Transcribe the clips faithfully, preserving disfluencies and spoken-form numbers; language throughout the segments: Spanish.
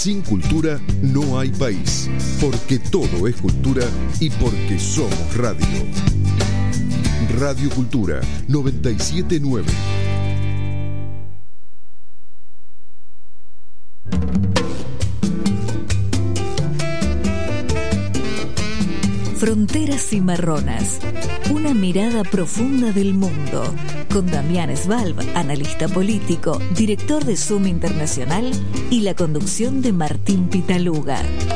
Sin cultura no hay país, porque todo es cultura y porque somos radio. Radio Cultura noventa y siete nueve. Fronteras Cimarronas, una mirada profunda del mundo, con Damián Svalb, analista político, director de Zoom Internacional, y la conducción de Martín Pitaluga.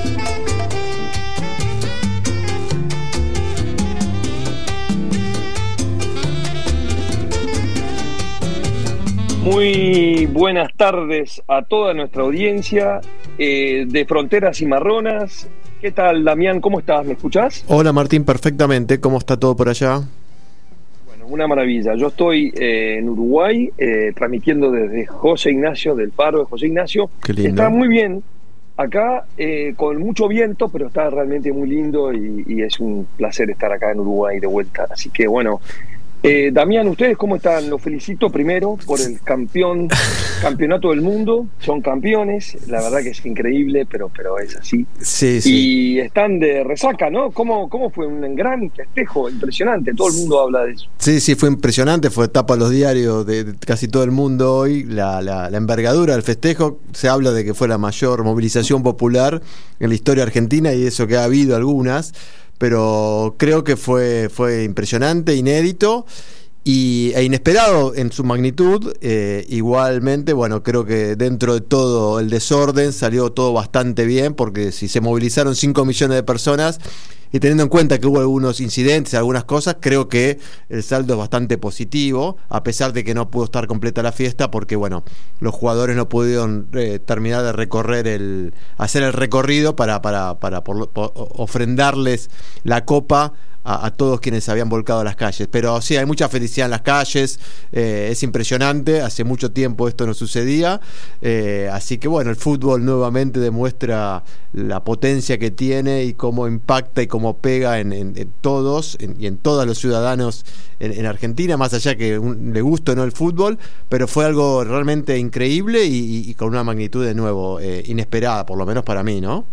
Muy buenas tardes a toda nuestra audiencia eh, de Fronteras Cimarronas. ¿Qué tal, Damián? ¿Cómo estás? ¿Me escuchás? Hola, Martín, perfectamente. ¿Cómo está todo por allá? Bueno, una maravilla. Yo estoy eh, en Uruguay, eh, transmitiendo desde José Ignacio, del Faro de José Ignacio. Qué lindo. Está muy bien. Acá, eh, con mucho viento, pero está realmente muy lindo y, y es un placer estar acá en Uruguay de vuelta. Así que, bueno... Eh, Damián, ¿ustedes cómo están? Los felicito primero por el campeón campeonato del mundo. Son campeones, la verdad que es increíble, pero, pero es así. Sí, sí. Y están de resaca, ¿no? ¿Cómo, cómo fue un gran festejo? Impresionante, todo el mundo habla de eso. Sí, sí, fue impresionante, fue tapa los diarios de, de casi todo el mundo hoy. La, la, la envergadura del festejo, se habla de que fue la mayor movilización popular en la historia argentina, y eso que ha habido algunas, pero creo que fue, fue impresionante, inédito y, e inesperado en su magnitud. Eh, igualmente, bueno, creo que dentro de todo el desorden salió todo bastante bien, porque si se movilizaron cinco millones de personas, y teniendo en cuenta que hubo algunos incidentes, algunas cosas, creo que el saldo es bastante positivo, a pesar de que no pudo estar completa la fiesta, porque bueno, los jugadores no pudieron eh, terminar de recorrer el, hacer el recorrido para, para, para por, por, ofrendarles la copa a, a todos quienes habían volcado a las calles. Pero sí, hay mucha felicidad en las calles, eh, es impresionante, hace mucho tiempo esto no sucedía, eh, así que bueno, el fútbol nuevamente demuestra la potencia que tiene y cómo impacta y cómo pega en, en, en todos en, y en todos los ciudadanos en, en Argentina, más allá que un, le guste o no el fútbol, pero fue algo realmente increíble y, y, y con una magnitud de nuevo eh, inesperada, por lo menos para mí, ¿no?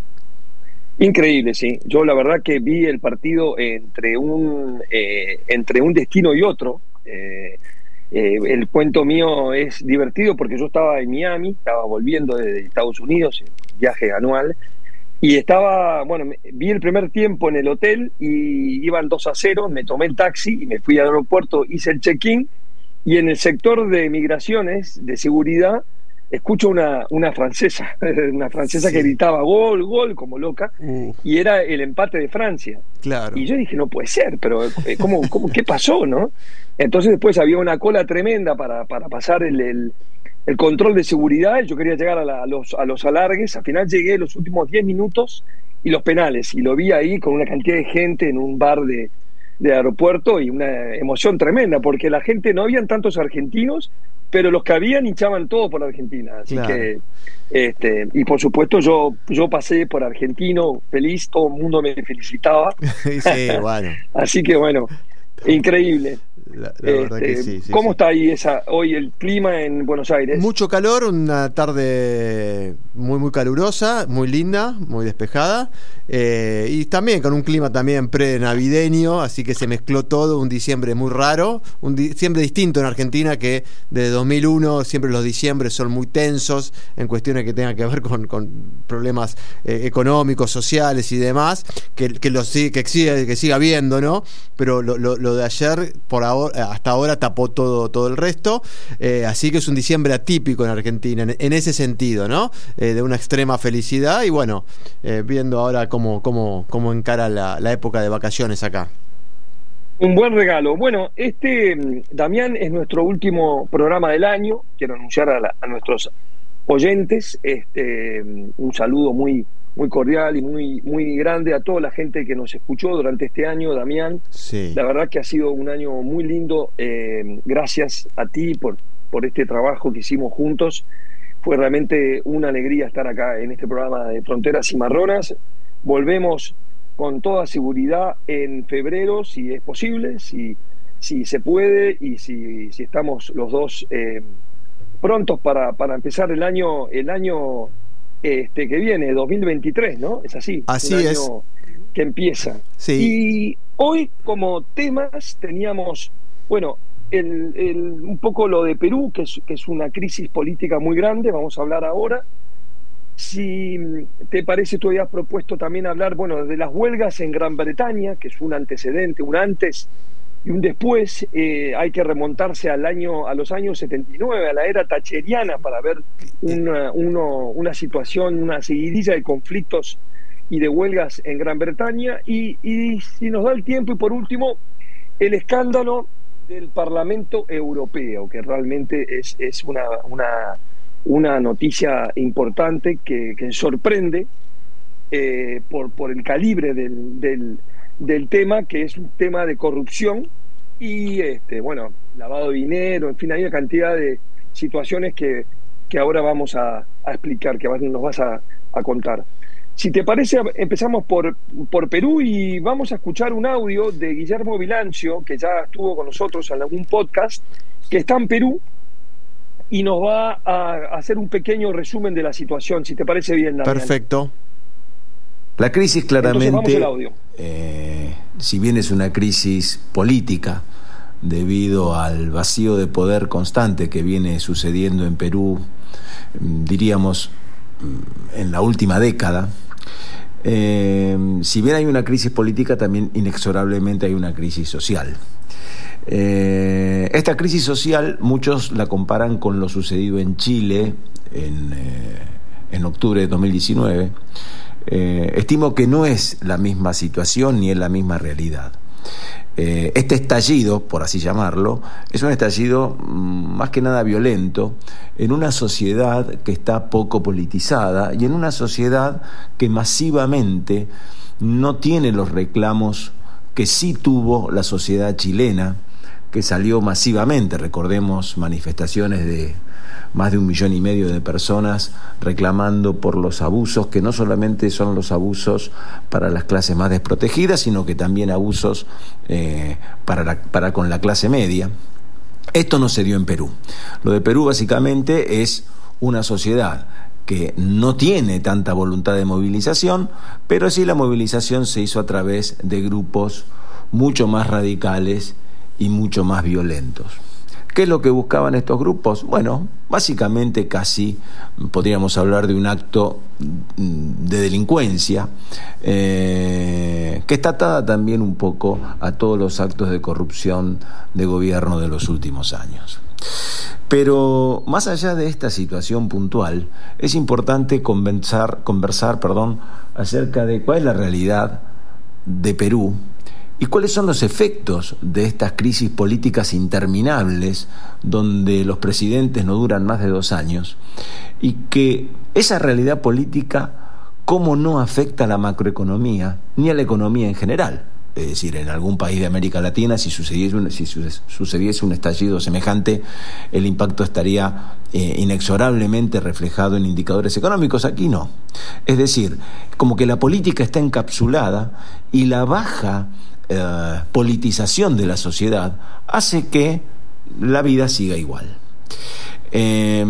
Increíble, sí. Yo la verdad que vi el partido entre un eh, entre un destino y otro. Eh, eh, el cuento mío es divertido porque yo estaba en Miami, estaba volviendo de Estados Unidos, viaje anual, y estaba, bueno, vi el primer tiempo en el hotel y iban dos a cero, me tomé el taxi y me fui al aeropuerto, hice el check-in, y en el sector de migraciones, de seguridad, escucho una, una francesa, una francesa sí, que gritaba gol, gol, como loca, uh. y era el empate de Francia. Claro. Y yo dije, no puede ser, pero ¿cómo, cómo, qué pasó, no? Entonces después había una cola tremenda para, para pasar el, el, el control de seguridad. Yo quería llegar a, la, a, los, a los alargues. Al final llegué los últimos diez minutos y los penales, y lo vi ahí con una cantidad de gente en un bar de, de aeropuerto, y una emoción tremenda, porque la gente, no habían tantos argentinos, pero los que habían hinchaban todo por Argentina, así claro. que este y por supuesto yo yo pasé por argentino feliz, todo el mundo me felicitaba. Sí, bueno. Así que bueno, increíble. La, la verdad este, que sí, sí, ¿Cómo sí. está ahí esa hoy el clima en Buenos Aires? Mucho calor, una tarde muy muy calurosa, muy linda, muy despejada, eh, y también con un clima también pre-navideño, así que se mezcló todo, un diciembre muy raro, un diciembre distinto en Argentina, que desde dos mil uno siempre los diciembres son muy tensos en cuestiones que tengan que ver con, con problemas eh, económicos, sociales y demás, que, que, lo, que, siga, que siga habiendo, ¿no? Pero lo, lo, lo de ayer, por ahora, hasta ahora tapó todo, todo el resto, eh, así que es un diciembre atípico en Argentina, en, en ese sentido, ¿no? Eh, de una extrema felicidad, y bueno, eh, viendo ahora cómo, cómo, cómo encara la, la época de vacaciones acá. Un buen regalo. Bueno, este, Damián, es nuestro último programa del año. Quiero anunciar a, la, a nuestros oyentes este, un saludo muy, muy cordial y muy, muy grande a toda la gente que nos escuchó durante este año, Damián. Sí. La verdad que ha sido un año muy lindo. Eh, gracias a ti por, por este trabajo que hicimos juntos. Fue realmente una alegría estar acá en este programa de Fronteras Cimarronas. Volvemos con toda seguridad en febrero, si es posible, si, si se puede, y si, si estamos los dos eh, prontos para, para empezar el año, el año este, que viene, dos mil veintitrés, ¿no? Es así. Así un año es. Que empieza. Sí. Y hoy como temas teníamos, bueno, el, el, un poco lo de Perú, que es, que es una crisis política muy grande, vamos a hablar ahora. Si te parece, tú habías propuesto también hablar, bueno, de las huelgas en Gran Bretaña, que es un antecedente, un antes y un después. Eh, hay que remontarse al año, a los años setenta y nueve, a la era thatcheriana, para ver una, uno, una situación, una seguidilla de conflictos y de huelgas en Gran Bretaña. Y, y si nos da el tiempo, y por último, el escándalo del Parlamento Europeo, que realmente es, es una... una una noticia importante que, que sorprende eh, por, por el calibre del, del, del tema, que es un tema de corrupción y este bueno lavado de dinero, en fin, hay una cantidad de situaciones que, que ahora vamos a, a explicar, que nos vas a, a contar. Si te parece, empezamos por, por Perú y vamos a escuchar un audio de Guillermo Vilancio, que ya estuvo con nosotros en algún podcast, que está en Perú, y nos va a hacer un pequeño resumen de la situación, si te parece bien, Damián. Perfecto. La crisis claramente, eh, si bien es una crisis política, debido al vacío de poder constante que viene sucediendo en Perú, diríamos, en la última década, eh, si bien hay una crisis política, también inexorablemente hay una crisis social. Eh, esta crisis social muchos la comparan con lo sucedido en Chile en, eh, en octubre de dos mil diecinueve. Eh, estimo que no es la misma situación ni es la misma realidad. Eh, este estallido, por así llamarlo, es un estallido mmm, más que nada violento en una sociedad que está poco politizada y en una sociedad que masivamente no tiene los reclamos que sí tuvo la sociedad chilena, que salió masivamente. Recordemos manifestaciones de más de un millón y medio de personas reclamando por los abusos, que no solamente son los abusos para las clases más desprotegidas, sino que también abusos eh, para, la, para con la clase media. Esto no se dio en Perú. Lo de Perú básicamente es una sociedad que no tiene tanta voluntad de movilización, pero sí la movilización se hizo a través de grupos mucho más radicales y mucho más violentos. ¿Qué es lo que buscaban estos grupos? Bueno, básicamente casi podríamos hablar de un acto de delincuencia eh, que está atada también un poco a todos los actos de corrupción de gobierno de los últimos años. Pero más allá de esta situación puntual, es importante conversar, conversar perdón, acerca de cuál es la realidad de Perú y cuáles son los efectos de estas crisis políticas interminables donde los presidentes no duran más de dos años y que esa realidad política cómo no afecta a la macroeconomía ni a la economía en general. Es decir, en algún país de América Latina, si sucediese un, si sucediese un estallido semejante, el impacto estaría eh, inexorablemente reflejado en indicadores económicos. Aquí no. Es decir, como que la política está encapsulada y la baja eh, politización de la sociedad hace que la vida siga igual. Eh,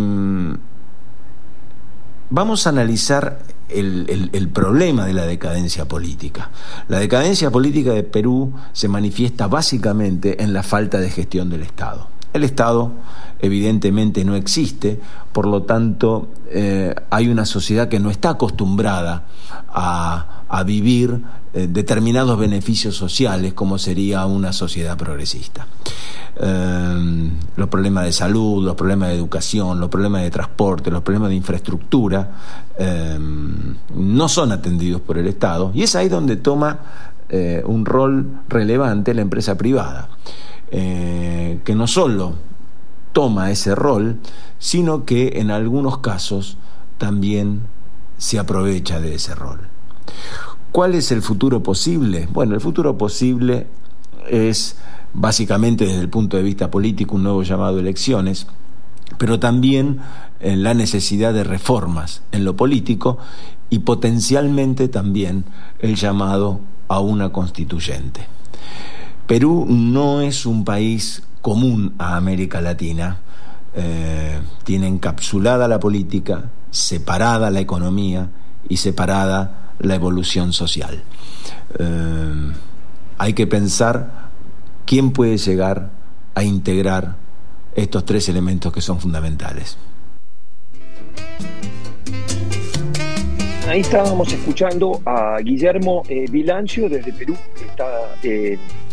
vamos a analizar El, el, el problema de la decadencia política. La decadencia política de Perú se manifiesta básicamente en la falta de gestión del Estado. El Estado evidentemente no existe, por lo tanto eh, hay una sociedad que no está acostumbrada a, a vivir eh, determinados beneficios sociales como sería una sociedad progresista. Eh, los problemas de salud, los problemas de educación, los problemas de transporte, los problemas de infraestructura eh, no son atendidos por el Estado, y es ahí donde toma eh, un rol relevante la empresa privada, eh, que no solo toma ese rol, sino que en algunos casos también se aprovecha de ese rol. ¿Cuál es el futuro posible? Bueno, el futuro posible es básicamente desde el punto de vista político un nuevo llamado a elecciones, pero también eh, la necesidad de reformas en lo político y potencialmente también el llamado a una constituyente. Perú no es un país común a América Latina, eh, tiene encapsulada la política, separada la economía y separada la evolución social. Eh, hay que pensar quién puede llegar a integrar estos tres elementos que son fundamentales. Ahí estábamos escuchando a Guillermo eh, Vilancio desde Perú, que está eh,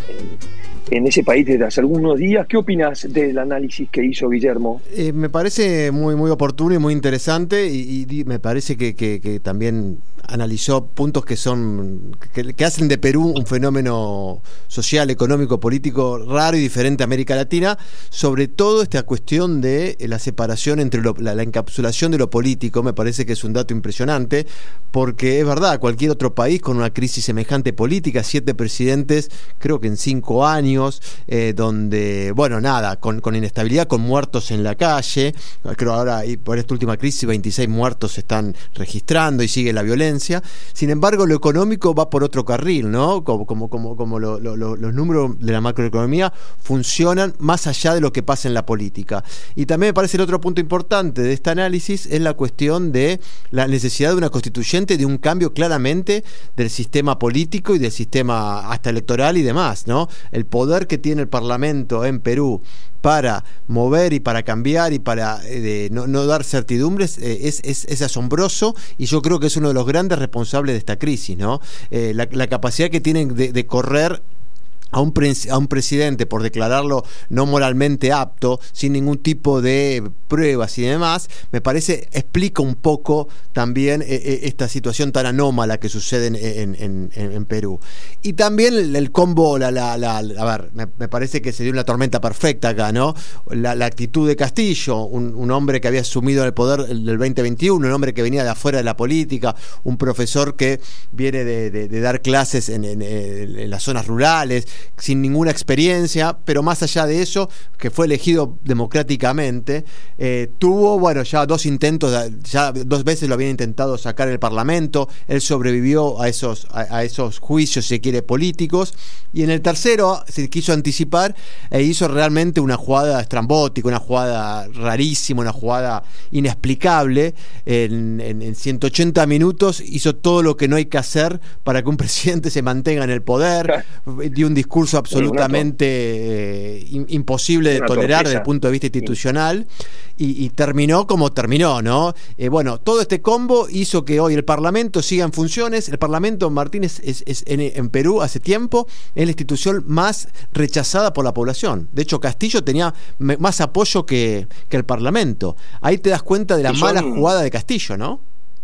en, en ese país desde hace algunos días. ¿Qué opinas del análisis que hizo Guillermo? Eh, me parece muy, muy oportuno y muy interesante, y, y me parece que, que, que también analizó puntos que son que, que hacen de Perú un fenómeno social, económico, político raro y diferente a América Latina, sobre todo esta cuestión de la separación entre lo, la, la encapsulación de lo político. Me parece que es un dato impresionante, porque es verdad, cualquier otro país con una crisis semejante política, siete presidentes, creo que en cinco años, eh, donde, bueno, nada, con, con inestabilidad, con muertos en la calle, creo ahora, y por esta última crisis, veintiséis muertos se están registrando y sigue la violencia. Sin embargo, lo económico va por otro carril, ¿no? Como, como, como, como lo, lo, lo, los números de la macroeconomía funcionan más allá de lo que pasa en la política. Y también me parece el otro punto importante de este análisis es la cuestión de la necesidad de una constituyente, de un cambio claramente del sistema político y del sistema hasta electoral y demás, ¿no? El poder que tiene el Parlamento en Perú para mover y para cambiar y para eh, no, no dar certidumbres eh, es, es, es asombroso, y yo creo que es uno de los grandes responsables de esta crisis, ¿no? Eh, la, la capacidad que tienen de, de correr a un, pre a un presidente por declararlo no moralmente apto, sin ningún tipo de pruebas y demás, me parece explica un poco también eh, esta situación tan anómala que sucede en, en, en, en Perú. Y también el, el combo, la, la, la, a ver, me, me parece que se dio una tormenta perfecta acá, ¿no? La, la actitud de Castillo, un, un hombre que había asumido el poder del veinte veintiuno, un hombre que venía de afuera de la política, un profesor que viene de, de, de dar clases en, en, en las zonas rurales, sin ninguna experiencia, pero más allá de eso, que fue elegido democráticamente, eh, tuvo, bueno, ya dos intentos, ya dos veces lo habían intentado sacar del Parlamento, él sobrevivió a esos, a, a esos juicios, si se quiere, políticos, y en el tercero se quiso anticipar e hizo realmente una jugada estrambótica, una jugada rarísima, una jugada inexplicable. En, en, en ciento ochenta minutos hizo todo lo que no hay que hacer para que un presidente se mantenga en el poder, dio un discurso absolutamente eh, imposible de tolerar desde el punto de vista institucional, y, y terminó como terminó, ¿no? Eh, bueno, todo este combo hizo que hoy el Parlamento siga en funciones. El Parlamento, Martínez, es, es en, en Perú hace tiempo es la institución más rechazada por la población. De hecho, Castillo tenía me, más apoyo que, que el Parlamento. Ahí te das cuenta de la mala jugada de Castillo, ¿no?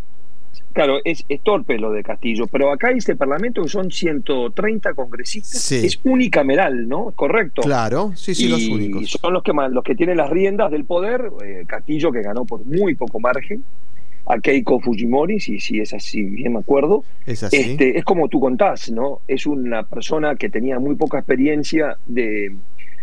Claro, es, es torpe lo de Castillo, pero acá este Parlamento, que son ciento treinta congresistas, sí, es unicameral, ¿no? Correcto. Claro, sí, sí, y los únicos. Son los que, los que tienen las riendas del poder. eh, Castillo, que ganó por muy poco margen a Keiko Fujimori, si, si es así, bien me acuerdo. Es así. Este, es como tú contás, ¿no? Es una persona que tenía muy poca experiencia de...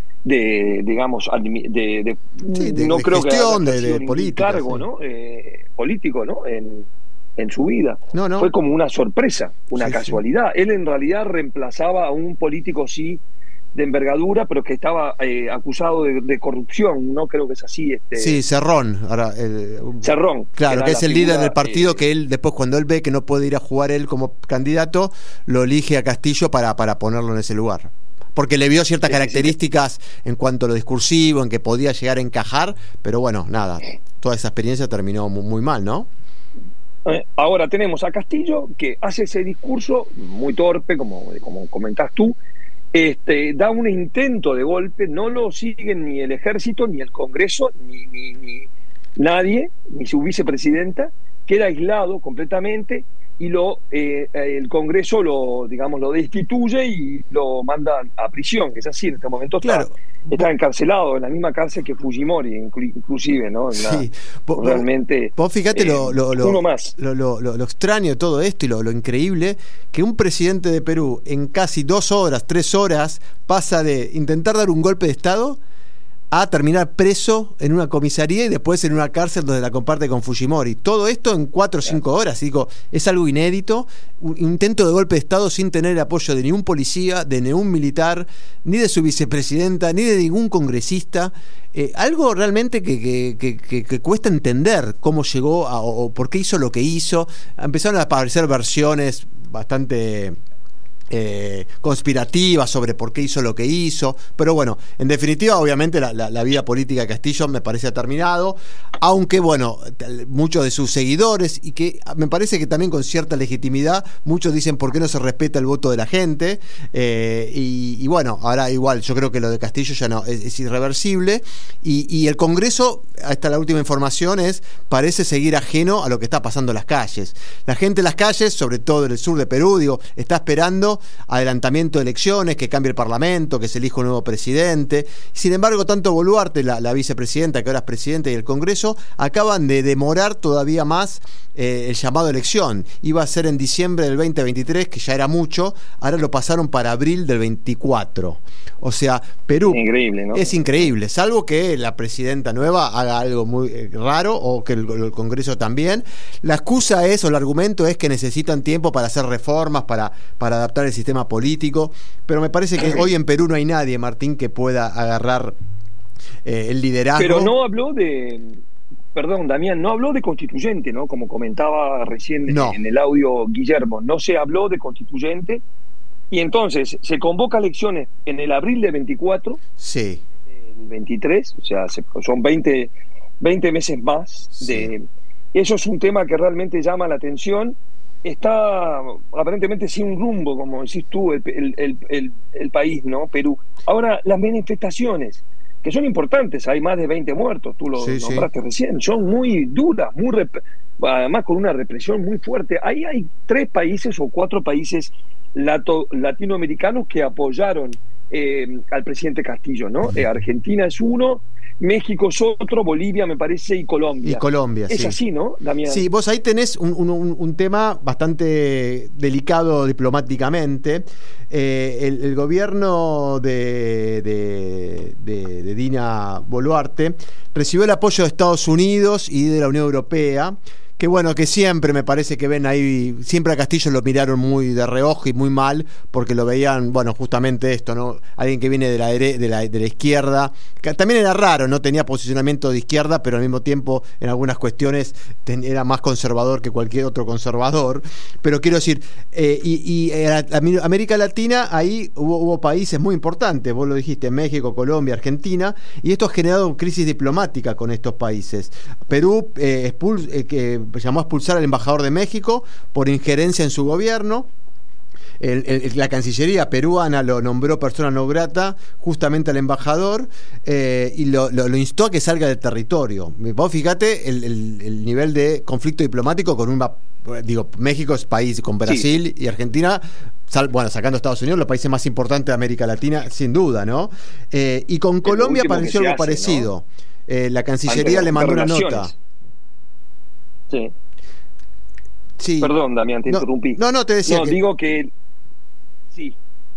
de digamos de, de, sí, de no de creo gestión, que de, de política, cargo, sí, ¿no? Eh, político, ¿no? En, en su vida. No, no. Fue como una sorpresa, una sí, casualidad. Sí. Él en realidad reemplazaba a un político, sí, de envergadura, pero que estaba eh, acusado de, de corrupción, ¿no? Creo que es así. Este... Sí, Cerrón. Ahora, el, Cerrón. Claro, que, que es el figura, líder del partido, eh, que él después, cuando él ve que no puede ir a jugar él como candidato, lo elige a Castillo para, para ponerlo en ese lugar. Porque le vio ciertas sí, características sí, sí. en cuanto a lo discursivo, en que podía llegar a encajar, pero bueno, nada, toda esa experiencia terminó muy, muy mal, ¿no? Eh, ahora tenemos a Castillo, que hace ese discurso muy torpe, como, como comentás tú, este, da un intento de golpe, no lo siguen ni el ejército, ni el Congreso, ni, ni, ni nadie, ni su vicepresidenta, queda aislado completamente, y lo eh, el Congreso lo, digamos, lo destituye y lo manda a prisión, que es así, en este momento está, claro. está encarcelado en la misma cárcel que Fujimori, inclusive, ¿no? En la, sí. Vos, realmente vos fíjate eh, lo, lo, lo, uno más. Lo, lo, lo, lo extraño de todo esto y lo, lo increíble, que un presidente de Perú en casi dos horas, tres horas, pasa de intentar dar un golpe de Estado a terminar preso en una comisaría y después en una cárcel donde la comparte con Fujimori. Todo esto en cuatro o cinco horas. Digo, es algo inédito, un intento de golpe de Estado sin tener el apoyo de ningún policía, de ningún militar, ni de su vicepresidenta, ni de ningún congresista. Eh, algo realmente que, que, que, que, que cuesta entender cómo llegó a, o, o por qué hizo lo que hizo. Empezaron a aparecer versiones bastante Eh, conspirativa sobre por qué hizo lo que hizo, pero bueno, en definitiva obviamente la, la, la vida política de Castillo me parece ha terminado, aunque bueno, muchos de sus seguidores, y que me parece que también con cierta legitimidad, muchos dicen por qué no se respeta el voto de la gente, eh, y, y bueno, ahora igual yo creo que lo de Castillo ya no, es, es irreversible, y, y el Congreso, hasta la última información es, parece seguir ajeno a lo que está pasando en las calles. La gente en las calles, sobre todo en el sur de Perú, digo, está esperando adelantamiento de elecciones, que cambie el Parlamento, que se elija un nuevo presidente. Sin embargo, tanto Boluarte, la, la vicepresidenta, que ahora es presidenta, y el Congreso, acaban de demorar todavía más eh, el llamado a elección. Iba a ser en diciembre del veinte veintitrés, que ya era mucho, ahora lo pasaron para abril del veinticuatro. O sea, Perú increíble, ¿no? Es increíble, salvo que la presidenta nueva haga algo muy eh, raro, o que el, el Congreso también. La excusa es, o el argumento es que necesitan tiempo para hacer reformas, para, para adaptar el sistema político, pero me parece que hoy en Perú no hay nadie, Martín, que pueda agarrar eh, el liderazgo. Pero no habló de, perdón, Damián, no habló de constituyente, ¿no? Como comentaba recién no. en el audio Guillermo, no se habló de constituyente, y entonces se convoca elecciones en el abril de veinticuatro, sí, el veintitrés, o sea, son veinte, veinte meses más. Sí. De, eso es un tema que realmente llama la atención. Está aparentemente sin rumbo, como decís tú, el, el, el, el país, ¿no? Perú. Ahora, las manifestaciones, que son importantes, hay más de veinte muertos, tú lo sí, nombraste sí. recién, son muy duras, muy rep- además con una represión muy fuerte. Ahí hay tres países o cuatro países lato- latinoamericanos que apoyaron eh, al presidente Castillo, ¿no? Eh, Argentina es uno, México es otro, Bolivia me parece, y Colombia. Y Colombia, es sí. así, ¿no, Damián? Sí, vos ahí tenés un, un, un tema bastante delicado diplomáticamente. Eh, el, el gobierno de, de, de, de Dina Boluarte recibió el apoyo de Estados Unidos y de la Unión Europea, que bueno, que siempre me parece que ven ahí, siempre a Castillo lo miraron muy de reojo y muy mal, porque lo veían, bueno, justamente esto, ¿no? Alguien que viene de la, de la, de la izquierda, que también era raro, no tenía posicionamiento de izquierda, pero al mismo tiempo en algunas cuestiones ten, era más conservador que cualquier otro conservador, pero quiero decir, eh, y, y en América Latina ahí hubo, hubo países muy importantes, vos lo dijiste, México, Colombia, Argentina, y esto ha generado crisis diplomática con estos países. Perú eh, expulsó, eh, que llamó a expulsar al embajador de México por injerencia en su gobierno. El, el, la Cancillería peruana lo nombró persona no grata justamente al embajador eh, y lo, lo, lo instó a que salga del territorio. Vos fíjate el, el, el nivel de conflicto diplomático con un... Digo, México es país con Brasil sí. y Argentina, sal, bueno, sacando a Estados Unidos, los países más importantes de América Latina, sin duda, ¿no? Eh, y con Colombia pareció algo hace, parecido. ¿No? Eh, la Cancillería Ante, le mandó una nota. Sí. Sí. Perdón, Damián, te no, interrumpí. No, no, te decía No, que... digo que... Sí.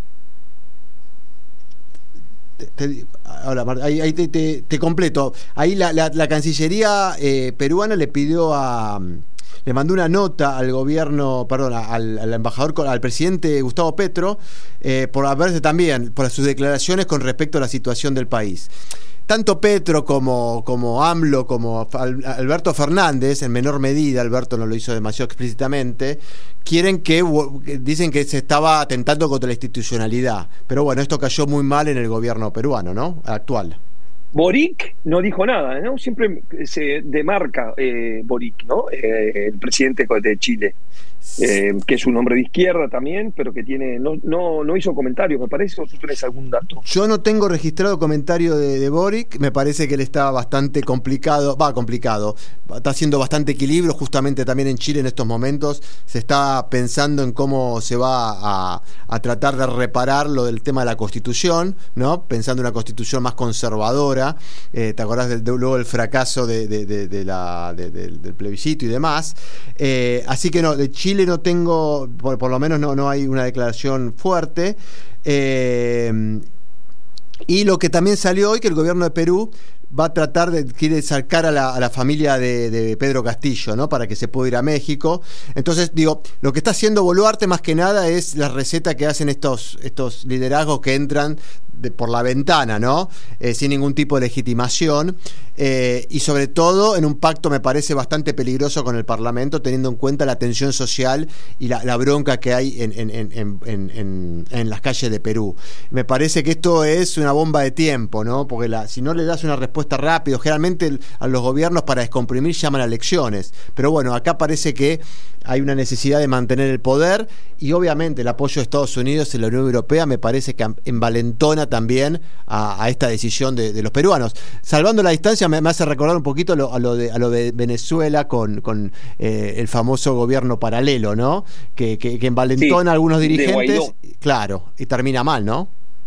Te, te, ahora, ahí, ahí te, te, te completo. Ahí la, la, la Cancillería eh, peruana le pidió a... Le mandó una nota al gobierno, perdón, al, al embajador, al presidente Gustavo Petro, eh, por haberse también, por sus declaraciones con respecto a la situación del país. Tanto Petro como, como AMLO, como Alberto Fernández, en menor medida, Alberto no lo hizo demasiado explícitamente, quieren que, dicen que se estaba atentando contra la institucionalidad. Pero bueno, esto cayó muy mal en el gobierno peruano, ¿no? Actual. Boric no dijo nada, ¿no? Siempre se demarca eh, Boric, ¿no? Eh, el presidente de Chile. Eh, que es un hombre de izquierda también, pero que tiene no no no hizo comentarios, me parece, o tú tienes algún dato. Yo no tengo registrado comentario de, de Boric, me parece que él está bastante complicado, va complicado, está haciendo bastante equilibrio, justamente también en Chile en estos momentos se está pensando en cómo se va a, a tratar de reparar lo del tema de la Constitución, ¿no? Pensando en una Constitución más conservadora, eh, ¿te acordás del, de, luego del fracaso de, de, de, de la, de, de, del plebiscito y demás? Eh, así que no, de Chile no tengo, por, por lo menos no, no hay una declaración fuerte. Eh, Y lo que también salió hoy, que el gobierno de Perú va a tratar de, quiere sacar a la, a la familia de, de Pedro Castillo, ¿no? Para que se pueda ir a México. Entonces, digo, lo que está haciendo Boluarte más que nada es la receta que hacen estos, estos liderazgos que entran de, por la ventana, ¿no? Eh, sin ningún tipo de legitimación. Eh, y sobre todo en un pacto, me parece, bastante peligroso con el Parlamento, teniendo en cuenta la tensión social y la, la bronca que hay en, en, en, en, en, en las calles de Perú. Me parece que esto es una bomba de tiempo, ¿no? Porque la, si no le das una respuesta rápido, generalmente el, a los gobiernos para descomprimir llaman a elecciones, pero bueno, acá parece que hay una necesidad de mantener el poder y obviamente el apoyo de Estados Unidos y la Unión Europea me parece que envalentona también a, a esta decisión de, de los peruanos. Salvando la distancia me, me hace recordar un poquito lo, a, lo de, a lo de Venezuela con, con eh, el famoso gobierno paralelo, ¿no? Que, que, que envalentona sí, a algunos dirigentes, claro, y termina mal, ¿no?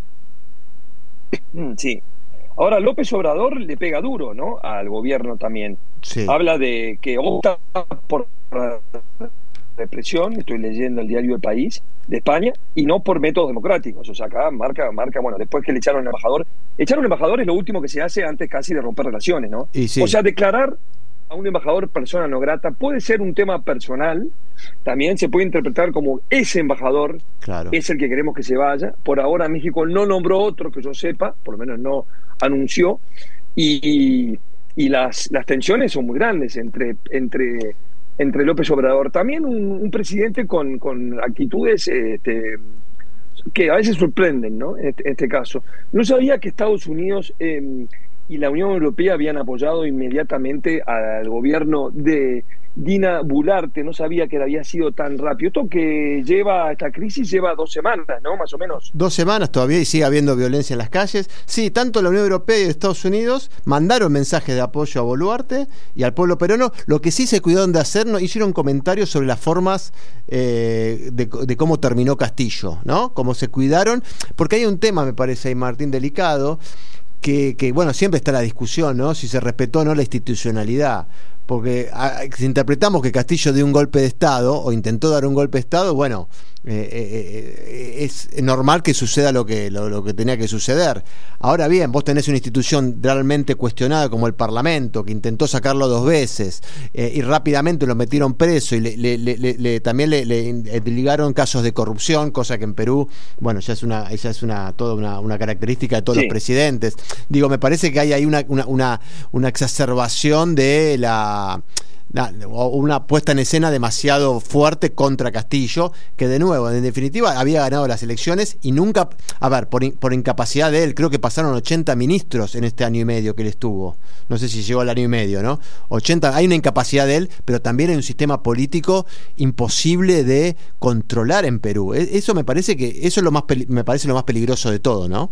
Sí. Ahora López Obrador le pega duro, ¿no? Al gobierno también. Sí. Habla de que opta por represión, estoy leyendo el diario El País de España, y no por métodos democráticos. O sea, acá marca, marca, bueno, después que le echaron al embajador, echar a un embajador es lo último que se hace antes casi de romper relaciones, ¿no? Y sí. O sea, declarar a un embajador persona no grata puede ser un tema personal, también se puede interpretar como ese embajador claro. es el que queremos que se vaya. Por ahora México no nombró otro que yo sepa, por lo menos no anunció, y, y las, las tensiones son muy grandes entre, entre, entre López Obrador. También un, un presidente con, con actitudes este, que a veces sorprenden, ¿no? En este, en este caso. No sabía que Estados Unidos eh, y la Unión Europea habían apoyado inmediatamente al gobierno de Dina Boluarte. No sabía que había sido tan rápido. Esto que lleva, esta crisis lleva dos semanas, ¿no? Más o menos. Dos semanas todavía y sigue habiendo violencia en las calles. Sí, tanto la Unión Europea y Estados Unidos mandaron mensajes de apoyo a Boluarte y al pueblo peruano. Lo que sí se cuidaron de hacer, no hicieron comentarios sobre las formas eh, de, de cómo terminó Castillo, ¿no? Cómo se cuidaron, porque hay un tema, me parece ahí, Martín, delicado, que, que bueno, siempre está la discusión, ¿no? Si se respetó o no la institucionalidad. Porque a, si interpretamos que Castillo dio un golpe de Estado o intentó dar un golpe de Estado, bueno, eh, eh, es normal que suceda lo que, lo, lo que tenía que suceder. Ahora bien, vos tenés una institución realmente cuestionada como el Parlamento, que intentó sacarlo dos veces eh, y rápidamente lo metieron preso y le, le, le, le, también le, le ligaron casos de corrupción, cosa que en Perú, bueno, ya es una, ya es una toda una, una característica de todos sí. los presidentes. Digo, me parece que hay ahí una, una, una, una exacerbación de la una puesta en escena demasiado fuerte contra Castillo, que de nuevo, en definitiva, había ganado las elecciones y nunca, a ver, por, in, por incapacidad de él, creo que pasaron ochenta ministros en este año y medio que él estuvo, no sé si llegó al año y medio, ¿no? ochenta, hay una incapacidad de él, pero también hay un sistema político imposible de controlar en Perú. Eso me parece que, eso es lo más, me parece lo más peligroso de todo, ¿no?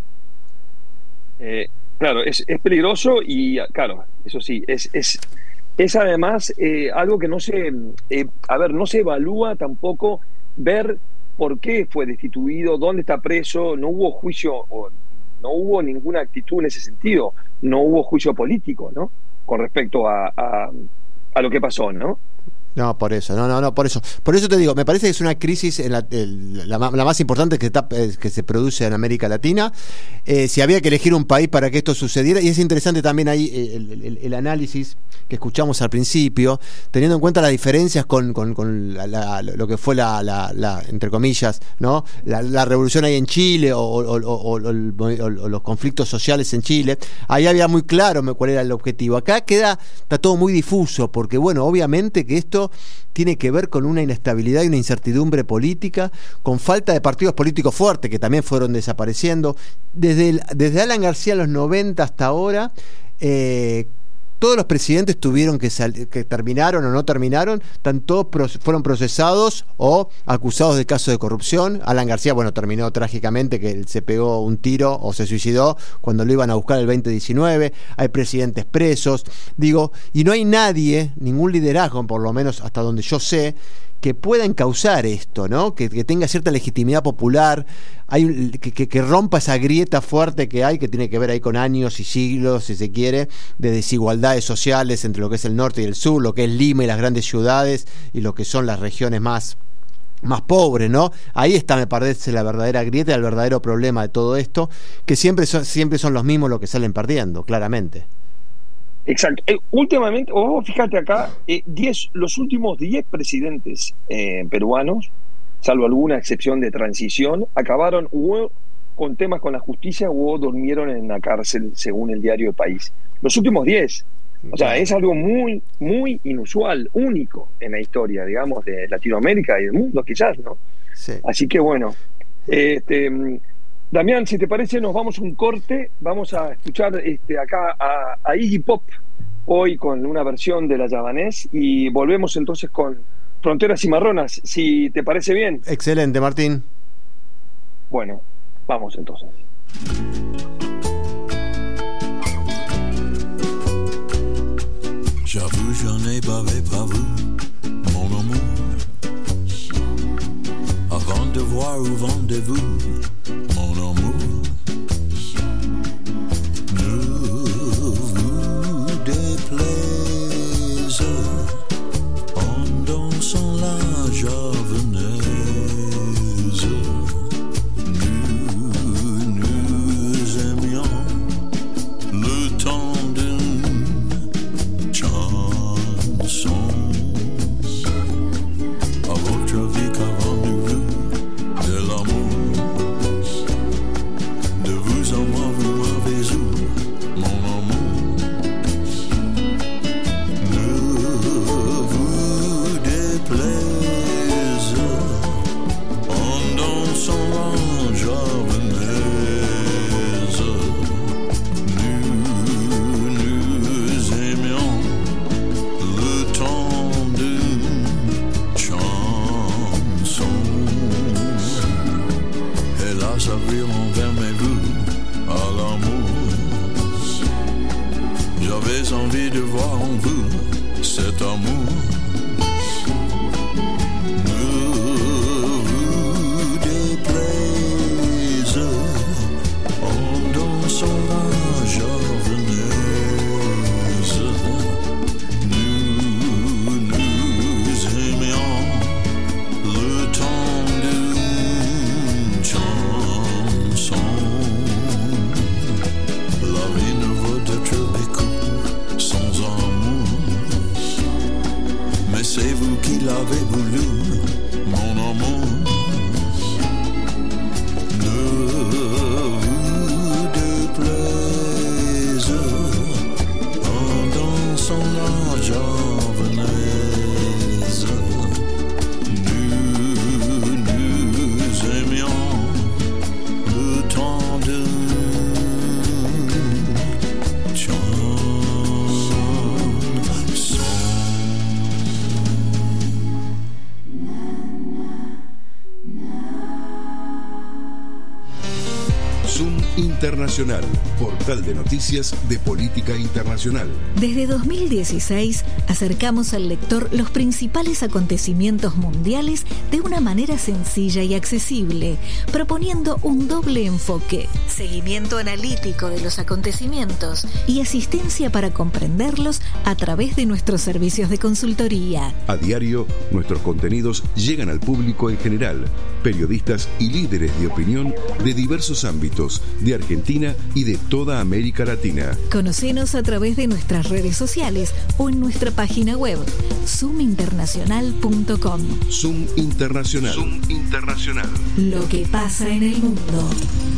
Eh, claro, es, es peligroso y, claro, eso sí, es... es Es además eh, algo que no se, eh, a ver, no se evalúa tampoco ver por qué fue destituido, dónde está preso. No hubo juicio, o no hubo ninguna actitud en ese sentido, no hubo juicio político, ¿no? Con respecto a, a, a lo que pasó, ¿no? No, por eso, no, no, no, por eso. Por eso te digo, me parece que es una crisis en la, el, la, la más importante que, está, que se produce en América Latina. Eh, si había que elegir un país para que esto sucediera, y es interesante también ahí el, el, el análisis que escuchamos al principio, teniendo en cuenta las diferencias con, con, con la, la, lo que fue la, la, la entre comillas, ¿no? La, la revolución ahí en Chile o, o, o, o, o, o los conflictos sociales en Chile. Ahí había muy claro cuál era el objetivo. Acá queda, está todo muy difuso, porque bueno, obviamente que esto tiene que ver con una inestabilidad y una incertidumbre política, con falta de partidos políticos fuertes que también fueron desapareciendo. Desde, el, desde Alan García en los noventa hasta ahora, eh, todos los presidentes tuvieron que, sal, que terminaron o no terminaron, están todos pro, fueron procesados o acusados de casos de corrupción. Alan García, bueno, terminó trágicamente, que él se pegó un tiro o se suicidó cuando lo iban a buscar el veinte diecinueve. Hay presidentes presos, digo, y no hay nadie, ningún liderazgo, por lo menos hasta donde yo sé, que pueda encauzar esto, ¿no? Que, que tenga cierta legitimidad popular, hay, que, que, que rompa esa grieta fuerte que hay, que tiene que ver ahí con años y siglos, si se quiere, de desigualdades sociales entre lo que es el norte y el sur, lo que es Lima y las grandes ciudades y lo que son las regiones más más pobres, ¿no? Ahí está, me parece, la verdadera grieta, el verdadero problema de todo esto, que siempre son, siempre son los mismos los que salen perdiendo, claramente. Exacto. Eh, últimamente, vos fíjate acá, eh, diez, los últimos diez presidentes eh, peruanos, salvo alguna excepción de transición, acabaron o con temas con la justicia o durmieron en la cárcel, según el diario El País. Los últimos diez. O sea, es algo muy, muy inusual, único en la historia, digamos, de Latinoamérica y del mundo, quizás, ¿no? Sí. Así que bueno, este, Damián, si te parece, nos vamos a un corte, vamos a escuchar este, acá a, a Iggy Pop, hoy con una versión de la Yavanés, y volvemos entonces con Fronteras Cimarronas, si te parece bien. Excelente, Martín. Bueno, vamos entonces. J'avoue, je n'ai bavé pas vu, mon amour. Avant de voir où vendez-vous, mon amour. Ne vous déplaise en dansant la javanaise. Nous nous aimions le temps à votre vie qu'avant de vous, de l'amour, de vous en moi, vous m'avez eu, mon amour. Ne vous déplaise en dansant la javanaise. Nous nous aimions le temps d'une chanson. Hélas, avril envers mes goûts à l'amour. J'avais envie de voir en vous cet amour. Ne vous déplaise en dansant la javanaise. C'est vous qui l'avez voulu, mon amour. Ne vous déplaise en dansant la javanaise. Nous nous aimions le temps de Internacional, portal de noticias de política internacional. Desde dos mil dieciséis acercamos al lector los principales acontecimientos mundiales de una manera sencilla y accesible, proponiendo un doble enfoque: seguimiento analítico de los acontecimientos y asistencia para comprenderlos a través de nuestros servicios de consultoría. A diario, nuestros contenidos llegan al público en general, periodistas y líderes de opinión de diversos ámbitos de Argentina y de toda América Latina. Conocenos a través de nuestras redes sociales o en nuestra página web zoom internacional punto com. Zoom Internacional. Zoom Internacional. Lo que pasa en el mundo.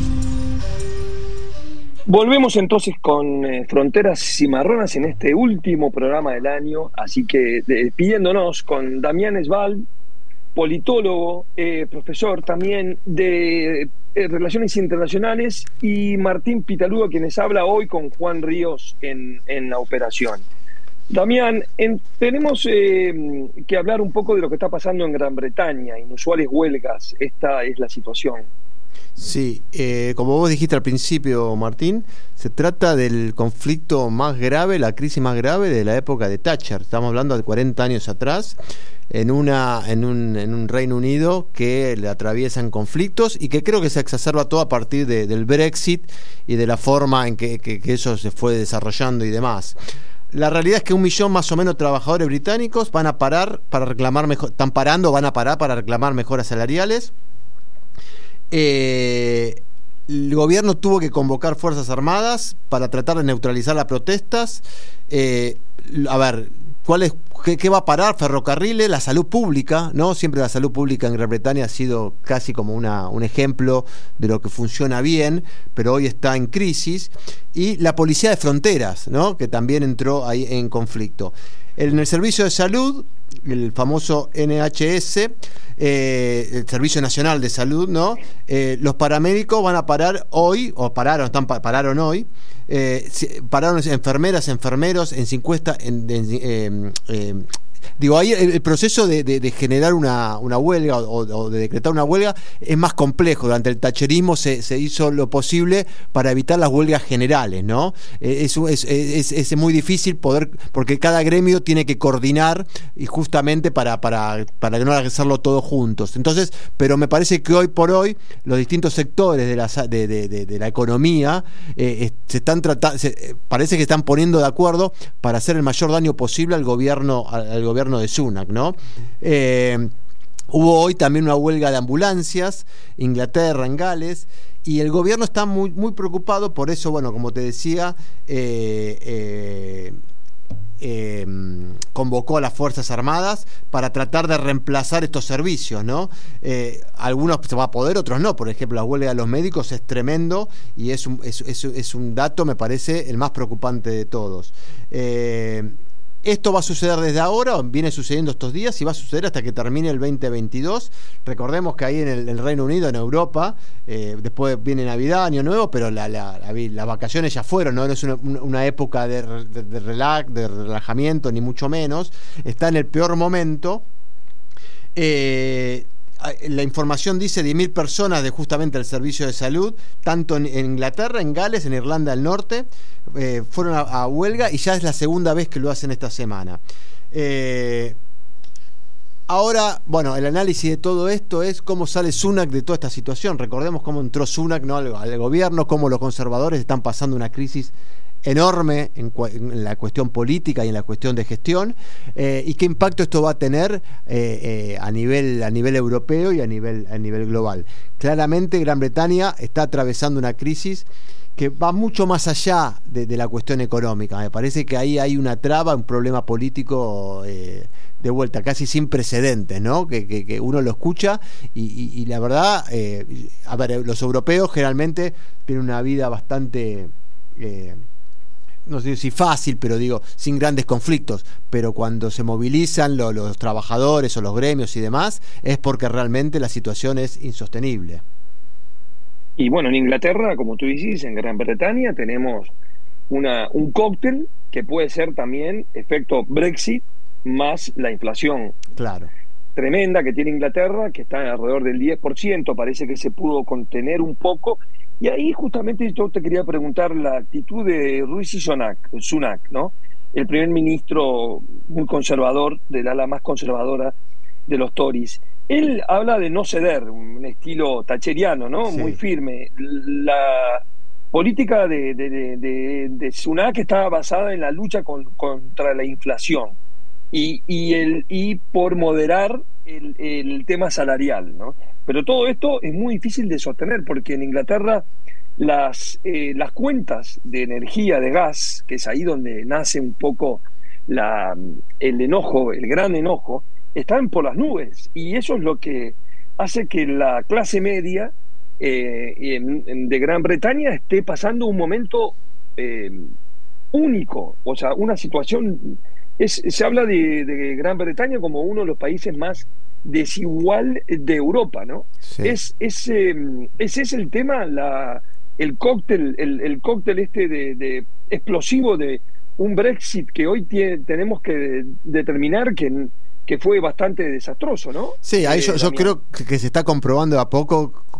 Volvemos entonces con eh, Fronteras Cimarronas en este último programa del año, así que despidiéndonos con Damián Esbal, politólogo, eh, profesor también de eh, Relaciones Internacionales, y Martín Pitaluga, quienes habla hoy con Juan Ríos en, en la operación. Damián, en, tenemos eh, que hablar un poco de lo que está pasando en Gran Bretaña, inusuales huelgas, esta es la situación. Sí, eh, como vos dijiste al principio, Martín, se trata del conflicto más grave, la crisis más grave de la época de Thatcher. Estamos hablando de cuarenta años atrás, en una en un, en un Reino Unido que le atraviesan conflictos y que creo que se exacerba todo a partir de, del Brexit y de la forma en que, que, que eso se fue desarrollando y demás. La realidad es que un millón más o menos de trabajadores británicos van a parar para reclamar mejor, están parando, van a parar para reclamar mejoras salariales. Eh, el gobierno tuvo que convocar fuerzas armadas para tratar de neutralizar las protestas. Eh, a ver, ¿cuál es, qué, qué va a parar? Ferrocarriles, la salud pública, ¿no? Siempre la salud pública en Gran Bretaña ha sido casi como una, un ejemplo de lo que funciona bien, pero hoy está en crisis. Y la policía de fronteras, ¿no? Que también entró ahí en conflicto. En el servicio de salud, el famoso N H S, eh, el Servicio Nacional de Salud, ¿no? Eh, los paramédicos van a parar hoy, o pararon, están pararon hoy, eh, pararon enfermeras, enfermeros en cincuenta, en, en, eh, eh, digo, ahí el, el proceso de, de, de generar una, una huelga o, o de decretar una huelga es más complejo. Durante el thatcherismo se, se hizo lo posible para evitar las huelgas generales, ¿no? Eh, es, es, es, es muy difícil poder, porque cada gremio tiene que coordinar y justamente para, para, para no hacerlo todos juntos. Entonces, pero me parece que hoy por hoy los distintos sectores de la, de, de, de, de la economía eh, se están tratando, se, parece que están poniendo de acuerdo para hacer el mayor daño posible al gobierno, al, al gobierno de Sunak, ¿no? Eh, hubo hoy también una huelga de ambulancias, Inglaterra, en Gales, y el gobierno está muy, muy preocupado por eso. Bueno, como te decía, eh, eh, eh, convocó a las Fuerzas Armadas para tratar de reemplazar estos servicios, ¿no? Eh, algunos se va a poder, otros no. Por ejemplo, la huelga de los médicos es tremendo y es un, es, es, es un dato, me parece, el más preocupante de todos. Eh, Esto va a suceder desde ahora, viene sucediendo estos días y va a suceder hasta que termine el veinte veintidós. Recordemos que ahí en el, el Reino Unido, en Europa, eh, después viene Navidad, Año Nuevo, pero la, la, la, las vacaciones ya fueron, no, no es una, una época de, de, de, relax, de relajamiento, ni mucho menos. Está en el peor momento. Eh, La información dice diez mil personas de justamente el servicio de salud, tanto en, en Inglaterra, en Gales, en Irlanda del Norte, eh, fueron a, a huelga y ya es la segunda vez que lo hacen esta semana. Eh, ahora, bueno, el análisis de todo esto es cómo sale Sunak de toda esta situación. Recordemos cómo entró Sunak, ¿no? al, al gobierno, cómo los conservadores están pasando una crisis enorme en, en la cuestión política y en la cuestión de gestión, eh, y qué impacto esto va a tener eh, eh, a nivel a nivel europeo y a nivel a nivel global. Claramente Gran Bretaña está atravesando una crisis que va mucho más allá de, de la cuestión económica. Me parece que ahí hay una traba, un problema político eh, de vuelta, casi sin precedentes, ¿no? Que, que, que uno lo escucha y, y, y la verdad, eh, a ver, los europeos generalmente tienen una vida bastante eh, no sé si fácil, pero digo, sin grandes conflictos, pero cuando se movilizan lo, los trabajadores o los gremios y demás, es porque realmente la situación es insostenible. Y bueno, en Inglaterra, como tú dices, en Gran Bretaña tenemos una, un cóctel que puede ser también efecto Brexit más la inflación. Claro. Tremenda que tiene Inglaterra, que está alrededor del diez por ciento, parece que se pudo contener un poco. Y ahí justamente yo te quería preguntar la actitud de Rishi Sunak, Sunak, ¿no? El primer ministro muy conservador, del ala más conservadora de los Tories. Él habla de no ceder, un estilo thatcheriano, ¿no? Sí. Muy firme. La política de, de, de, de, de Sunak está basada en la lucha con, contra la inflación y, y, el, y por moderar el, el tema salarial, ¿no? Pero todo esto es muy difícil de sostener porque en Inglaterra las, eh, las cuentas de energía, de gas, que es ahí donde nace un poco la, el enojo, el gran enojo, están por las nubes. Y eso es lo que hace que la clase media eh, en, en, de Gran Bretaña esté pasando un momento eh, único. O sea, una situación... Es, se habla de, de Gran Bretaña como uno de los países más desigual de Europa, ¿no? Sí. Es, es, eh, ese es el tema, la, el cóctel, el, el cóctel este de, de explosivo de un Brexit que hoy tiene, tenemos que determinar que, que fue bastante desastroso, ¿no? Sí, ahí eh, yo, yo creo que se está comprobando a poco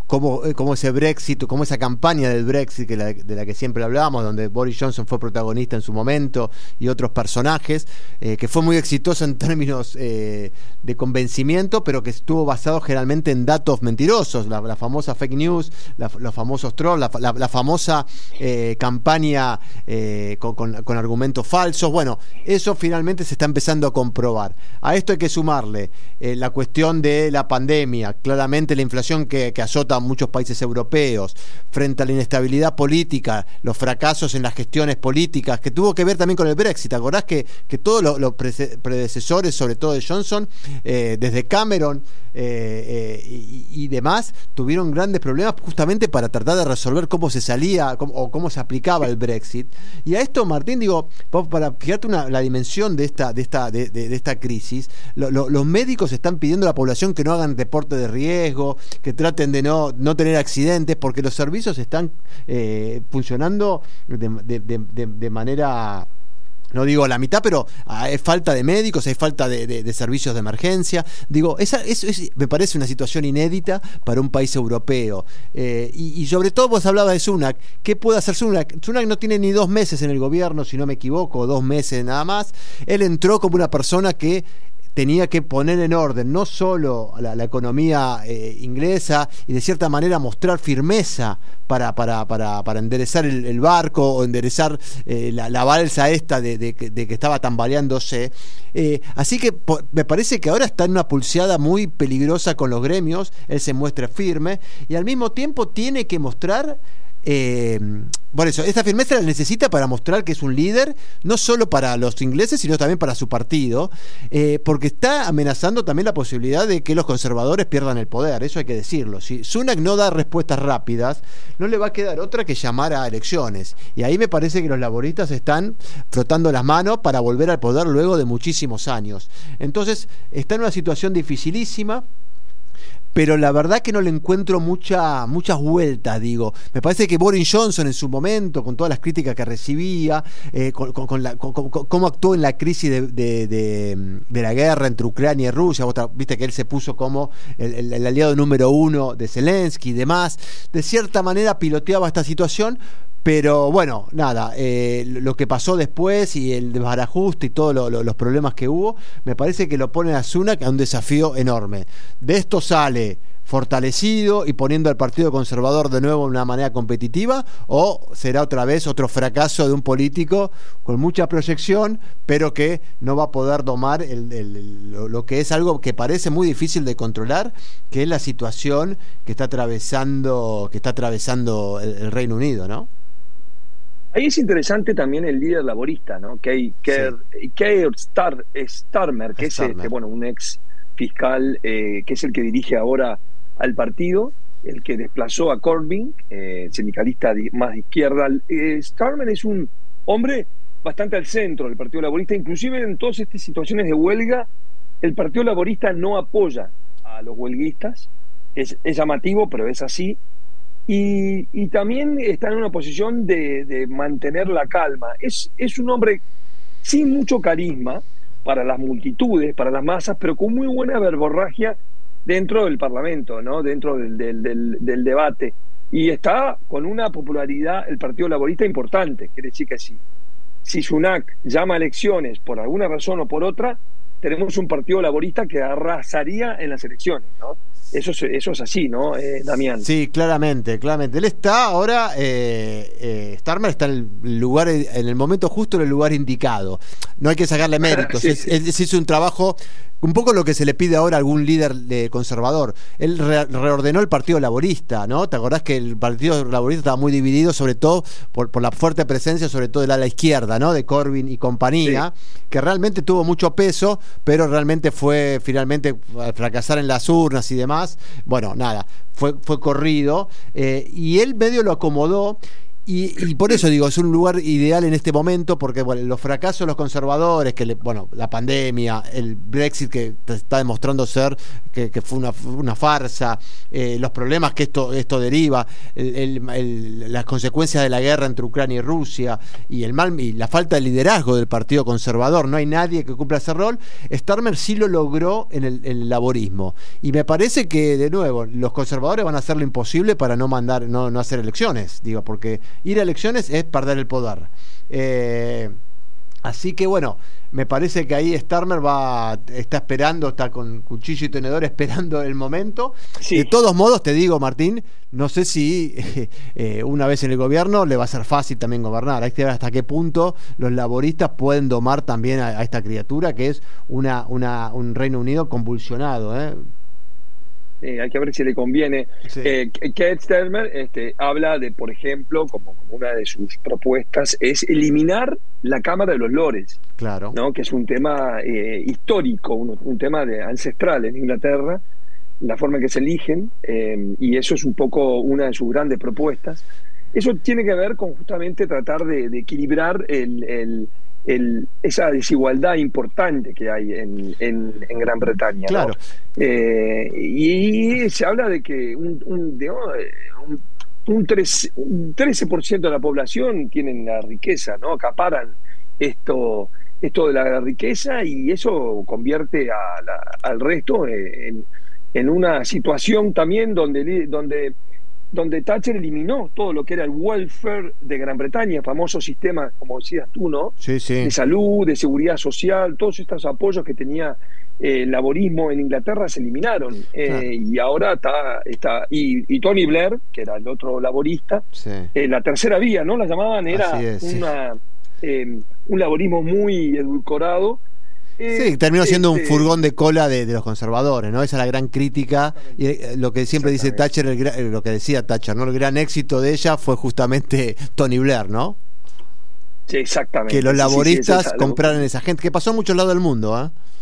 cómo, cómo ese Brexit, cómo esa campaña del Brexit que la, de la que siempre hablábamos, donde Boris Johnson fue protagonista en su momento y otros personajes, eh, que fue muy exitoso en términos eh, de convencimiento, pero que estuvo basado generalmente en datos mentirosos, la, la famosa fake news, la, los famosos trolls, la, la, la famosa eh, campaña eh, con, con, con argumentos falsos. Bueno, eso finalmente se está empezando a comprobar. A esto hay que sumarle eh, la cuestión de la pandemia, claramente la inflación que, que azota a muchos países europeos, frente a la inestabilidad política, los fracasos en las gestiones políticas, que tuvo que ver también con el Brexit. ¿Te acordás que, que todos los, los predecesores, sobre todo de Johnson, eh, desde Cameron eh, eh, y, y demás, tuvieron grandes problemas justamente para tratar de resolver cómo se salía cómo, o cómo se aplicaba el Brexit? Y a esto, Martín, digo, para fijarte una, la dimensión de esta, de esta, de, de, de esta crisis, lo, lo, los médicos están pidiendo a la población que no hagan deporte de riesgo, que traten de no, no tener accidentes, porque los servicios están eh, funcionando de, de, de, de manera... No digo la mitad, pero hay falta de médicos, hay falta de, de, de servicios de emergencia. Digo, esa eso es, me parece una situación inédita para un país europeo. Eh, y, y sobre todo vos hablabas de Sunak. ¿Qué puede hacer Sunak? Sunak no tiene ni dos meses en el gobierno, si no me equivoco, dos meses nada más. Él entró como una persona que tenía que poner en orden no solo la, la economía eh, inglesa y de cierta manera mostrar firmeza para, para, para, para enderezar el, el barco o enderezar eh, la, la balsa esta de, de, de que estaba tambaleándose. Eh, así que po, me parece que ahora está en una pulseada muy peligrosa con los gremios. Él se muestra firme y al mismo tiempo tiene que mostrar... Eh, por eso, esta firmeza la necesita para mostrar que es un líder, no solo para los ingleses, sino también para su partido, eh, porque está amenazando también la posibilidad de que los conservadores pierdan el poder, eso hay que decirlo. Si Sunak no da respuestas rápidas, no le va a quedar otra que llamar a elecciones, y ahí me parece que los laboristas están frotando las manos para volver al poder luego de muchísimos años. Entonces, está en una situación dificilísima, pero la verdad que no le encuentro mucha, muchas vueltas, digo. Me parece que Boris Johnson en su momento, con todas las críticas que recibía, eh, con, con, con, la, con, con cómo actuó en la crisis de, de, de, de la guerra entre Ucrania y Rusia, vos viste que él se puso como el, el, el aliado número uno de Zelensky y demás, de cierta manera piloteaba esta situación. Pero bueno, nada, eh, lo que pasó después y el desbarajuste y todos lo, lo, los problemas que hubo, me parece que lo pone a Sunak a un desafío enorme. De esto sale fortalecido y poniendo al Partido Conservador de nuevo de una manera competitiva, o será otra vez otro fracaso de un político con mucha proyección, pero que no va a poder domar el, el, el, lo, lo que es algo que parece muy difícil de controlar, que es la situación que está atravesando, que está atravesando el, el Reino Unido, ¿no? Ahí es interesante también el líder laborista, ¿no? Keir, Keir, sí. Keir Star, Starmer, que Starmer. es este, bueno, un ex fiscal eh, que es el que dirige ahora al partido, el que desplazó a Corbyn, eh, sindicalista de, más de izquierda. Eh, Starmer es un hombre bastante al centro del Partido Laborista, inclusive en todas estas situaciones de huelga, el Partido Laborista no apoya a los huelguistas, es, es llamativo, pero es así. Y, y también está en una posición de, de mantener la calma. Es, es un hombre sin mucho carisma para las multitudes, para las masas, pero con muy buena verborragia dentro del Parlamento, ¿no? Dentro del, del, del, del debate. Y está con una popularidad el Partido Laborista importante. Quiere decir que sí. Si Sunak llama a elecciones por alguna razón o por otra, tenemos un Partido Laborista que arrasaría en las elecciones, ¿no? Eso es, eso es así, ¿no, eh, Damián? Sí, claramente, claramente. Él está ahora, eh, eh, Starmer está en el lugar, en el momento justo, en el lugar indicado. No hay que sacarle méritos. Sí, es, sí. Es, es un trabajo, un poco lo que se le pide ahora a algún líder de conservador. Él re, reordenó el Partido Laborista, ¿no? ¿Te acordás que el Partido Laborista estaba muy dividido, sobre todo por, por la fuerte presencia, sobre todo del ala izquierda, ¿no? De Corbyn y compañía, sí. Que realmente tuvo mucho peso, pero realmente fue finalmente al fracasar en las urnas y demás. Bueno, nada, fue, fue corrido, eh, y él medio lo acomodó. Y, y por eso digo, es un lugar ideal en este momento, porque bueno, los fracasos de los conservadores, que le, bueno, la pandemia, el Brexit que está demostrando ser que, que fue una, una farsa, eh, los problemas que esto, esto deriva, el, el, el, las consecuencias de la guerra entre Ucrania y Rusia, y el mal y la falta de liderazgo del Partido Conservador, no hay nadie que cumpla ese rol. Starmer sí lo logró en el, en el laborismo, y me parece que de nuevo los conservadores van a hacer lo imposible para no mandar, no, no hacer elecciones, digo, porque ir a elecciones es perder el poder. Eh, así que bueno, me parece que ahí Starmer va, está esperando, está con cuchillo y tenedor esperando el momento. Sí. De todos modos, te digo, Martín, no sé si eh, una vez en el gobierno le va a ser fácil también gobernar. Hay que ver hasta qué punto los laboristas pueden domar también a, a esta criatura que es una, una, un Reino Unido convulsionado, ¿eh? Eh, hay que ver si le conviene. Sí. Eh, Keir Starmer este, habla de, por ejemplo, como, como una de sus propuestas, es eliminar la Cámara de los Lores, claro, ¿no? Que es un tema eh, histórico, un, un tema de, ancestral en Inglaterra, la forma en que se eligen, eh, y eso es un poco una de sus grandes propuestas. Eso tiene que ver con justamente tratar de, de equilibrar el... el El, esa desigualdad importante que hay en, en, en Gran Bretaña, claro, ¿no? eh, y, y se habla de que un, un, de, un, un, trece, un trece por ciento de la población tienen la riqueza, ¿no? Acaparan esto, esto de la riqueza, y eso convierte a la, al resto en, en una situación también donde, donde donde Thatcher eliminó todo lo que era el welfare de Gran Bretaña, famoso sistema, como decías tú, ¿no? Sí, sí. De salud, de seguridad social, todos estos apoyos que tenía eh, el laborismo en Inglaterra se eliminaron. Eh, ah. Y ahora está, está y, y Tony Blair, que era el otro laborista, sí. eh, la tercera vía, ¿no? La llamaban, era es, una, sí. eh, un laborismo muy edulcorado. Sí, terminó siendo este, un furgón de cola de, de los conservadores, ¿no? Esa es la gran crítica. Y eh, lo que siempre dice Thatcher, el, lo que decía Thatcher, ¿no? El gran éxito de ella fue justamente Tony Blair, ¿no? Sí, exactamente. Que los laboristas sí, sí, compraran esa gente, que pasó en muchos lados del mundo, ¿ah? ¿eh?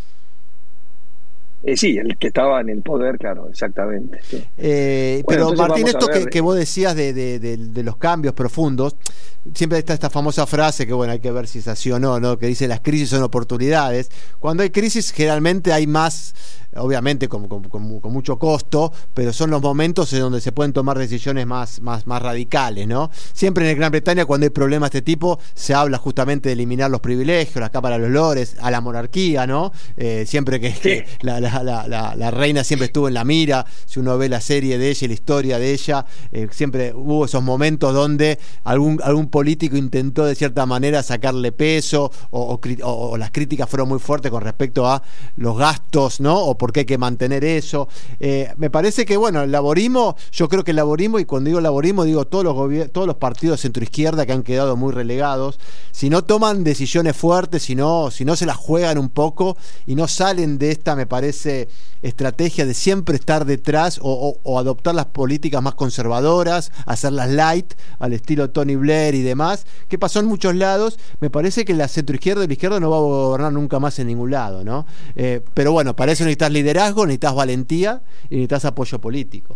Eh, sí, el que estaba en el poder, claro, exactamente. Sí. Eh, bueno, pero Martín, esto que, que vos decías de, de, de, de los cambios profundos, siempre está esta famosa frase que bueno, hay que ver si es así o no, ¿no? Que dice las crisis son oportunidades. Cuando hay crisis generalmente hay más, obviamente con, con, con, con mucho costo, pero son los momentos en donde se pueden tomar decisiones más, más, más radicales, ¿no? Siempre en el Gran Bretaña, cuando hay problemas de este tipo, se habla justamente de eliminar los privilegios, la Cámara de los Lores, a la monarquía, ¿no? Eh, siempre que, que la, la, la, la, la reina siempre estuvo en la mira. Si uno ve la serie de ella y la historia de ella, eh, siempre hubo esos momentos donde algún, algún político intentó de cierta manera sacarle peso, o, o, o, o las críticas fueron muy fuertes con respecto a los gastos, ¿no? O por qué hay que mantener eso. Eh, me parece que, bueno, el laborismo, yo creo que el laborismo, y cuando digo laborismo, digo todos los gobier- todos los partidos de centroizquierda que han quedado muy relegados, si no toman decisiones fuertes, si no, si no se las juegan un poco y no salen de esta, me parece, estrategia de siempre estar detrás o, o, o adoptar las políticas más conservadoras, hacerlas light, al estilo Tony Blair y demás, que pasó en muchos lados, me parece que la centroizquierda y la izquierda no va a gobernar nunca más en ningún lado, ¿no? Eh, pero bueno, para eso necesitas liderazgo, necesitas valentía y necesitas apoyo político.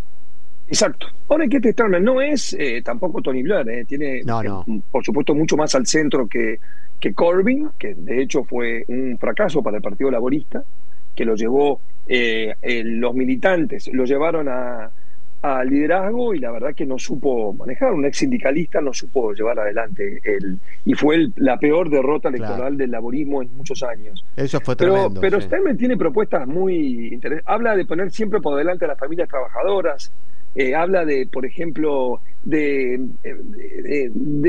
Exacto. Ahora hay que testarme. No es eh, tampoco Tony Blair, eh, tiene no, no. Eh, por supuesto mucho más al centro que, que Corbyn, que de hecho fue un fracaso para el Partido Laborista, que lo llevó, eh, eh, los militantes lo llevaron a, a liderazgo y la verdad que no supo manejar. Un ex sindicalista no supo llevar adelante el, y fue el, la peor derrota electoral claro. del laborismo en muchos años. Eso fue pero, tremendo. Pero sí. Starmer tiene propuestas muy interesantes. Habla de poner siempre por delante a las familias trabajadoras. Eh, habla de, por ejemplo, de, de, de,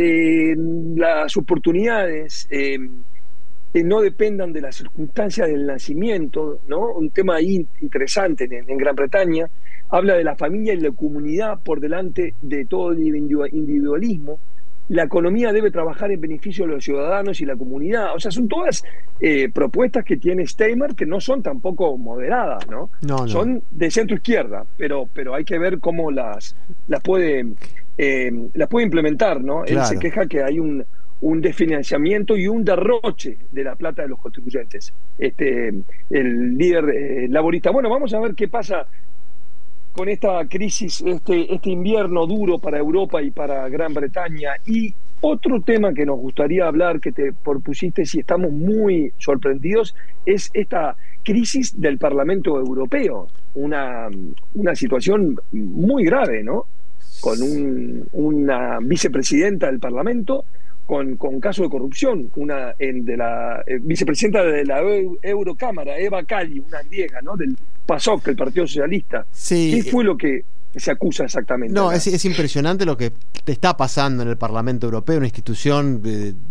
de las oportunidades eh, que no dependan de las circunstancias del nacimiento, ¿no? Un tema ahí interesante en, en Gran Bretaña. Habla de la familia y la comunidad por delante de todo el individualismo. La economía debe trabajar en beneficio de los ciudadanos y la comunidad. O sea, son todas eh, propuestas que tiene Starmer que no son tampoco moderadas, ¿no? No, no. Son de centro izquierda, pero, pero hay que ver cómo las, las puede eh, las puede implementar, ¿no? Claro. Él se queja que hay un, un desfinanciamiento y un derroche de la plata de los contribuyentes. Este, el líder eh, laborista. Bueno, vamos a ver qué pasa. con esta crisis, este, este invierno duro para Europa y para Gran Bretaña. Y otro tema que nos gustaría hablar, que te propusiste, si estamos muy sorprendidos, es esta crisis del Parlamento Europeo. Una, una situación muy grave, ¿no? Con un, una vicepresidenta del Parlamento con, con caso de corrupción, una en, de la eh, vicepresidenta de la Eurocámara, Eva Kaili, una griega, ¿no? Del PASOK, el Partido Socialista. Sí. ¿Qué fue lo que se acusa exactamente? No, es, es impresionante lo que te está pasando en el Parlamento Europeo, una institución de, de,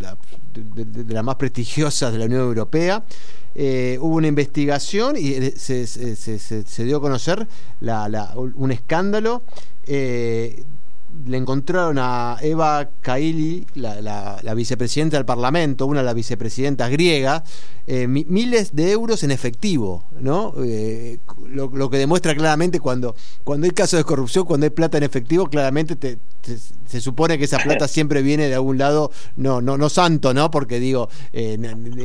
de, de las más prestigiosas de la Unión Europea. Eh, hubo una investigación y se, se, se, se, se dio a conocer la, la, un escándalo. Eh, le encontraron a Eva Kaili, la, la, la vicepresidenta del Parlamento, una de las vicepresidentas griegas, eh, mi, miles de euros en efectivo, ¿no? Eh, lo, lo que demuestra claramente cuando, cuando hay casos de corrupción, cuando hay plata en efectivo, claramente te, te, se supone que esa plata siempre viene de algún lado, no, no, no santo, ¿no? Porque digo, eh,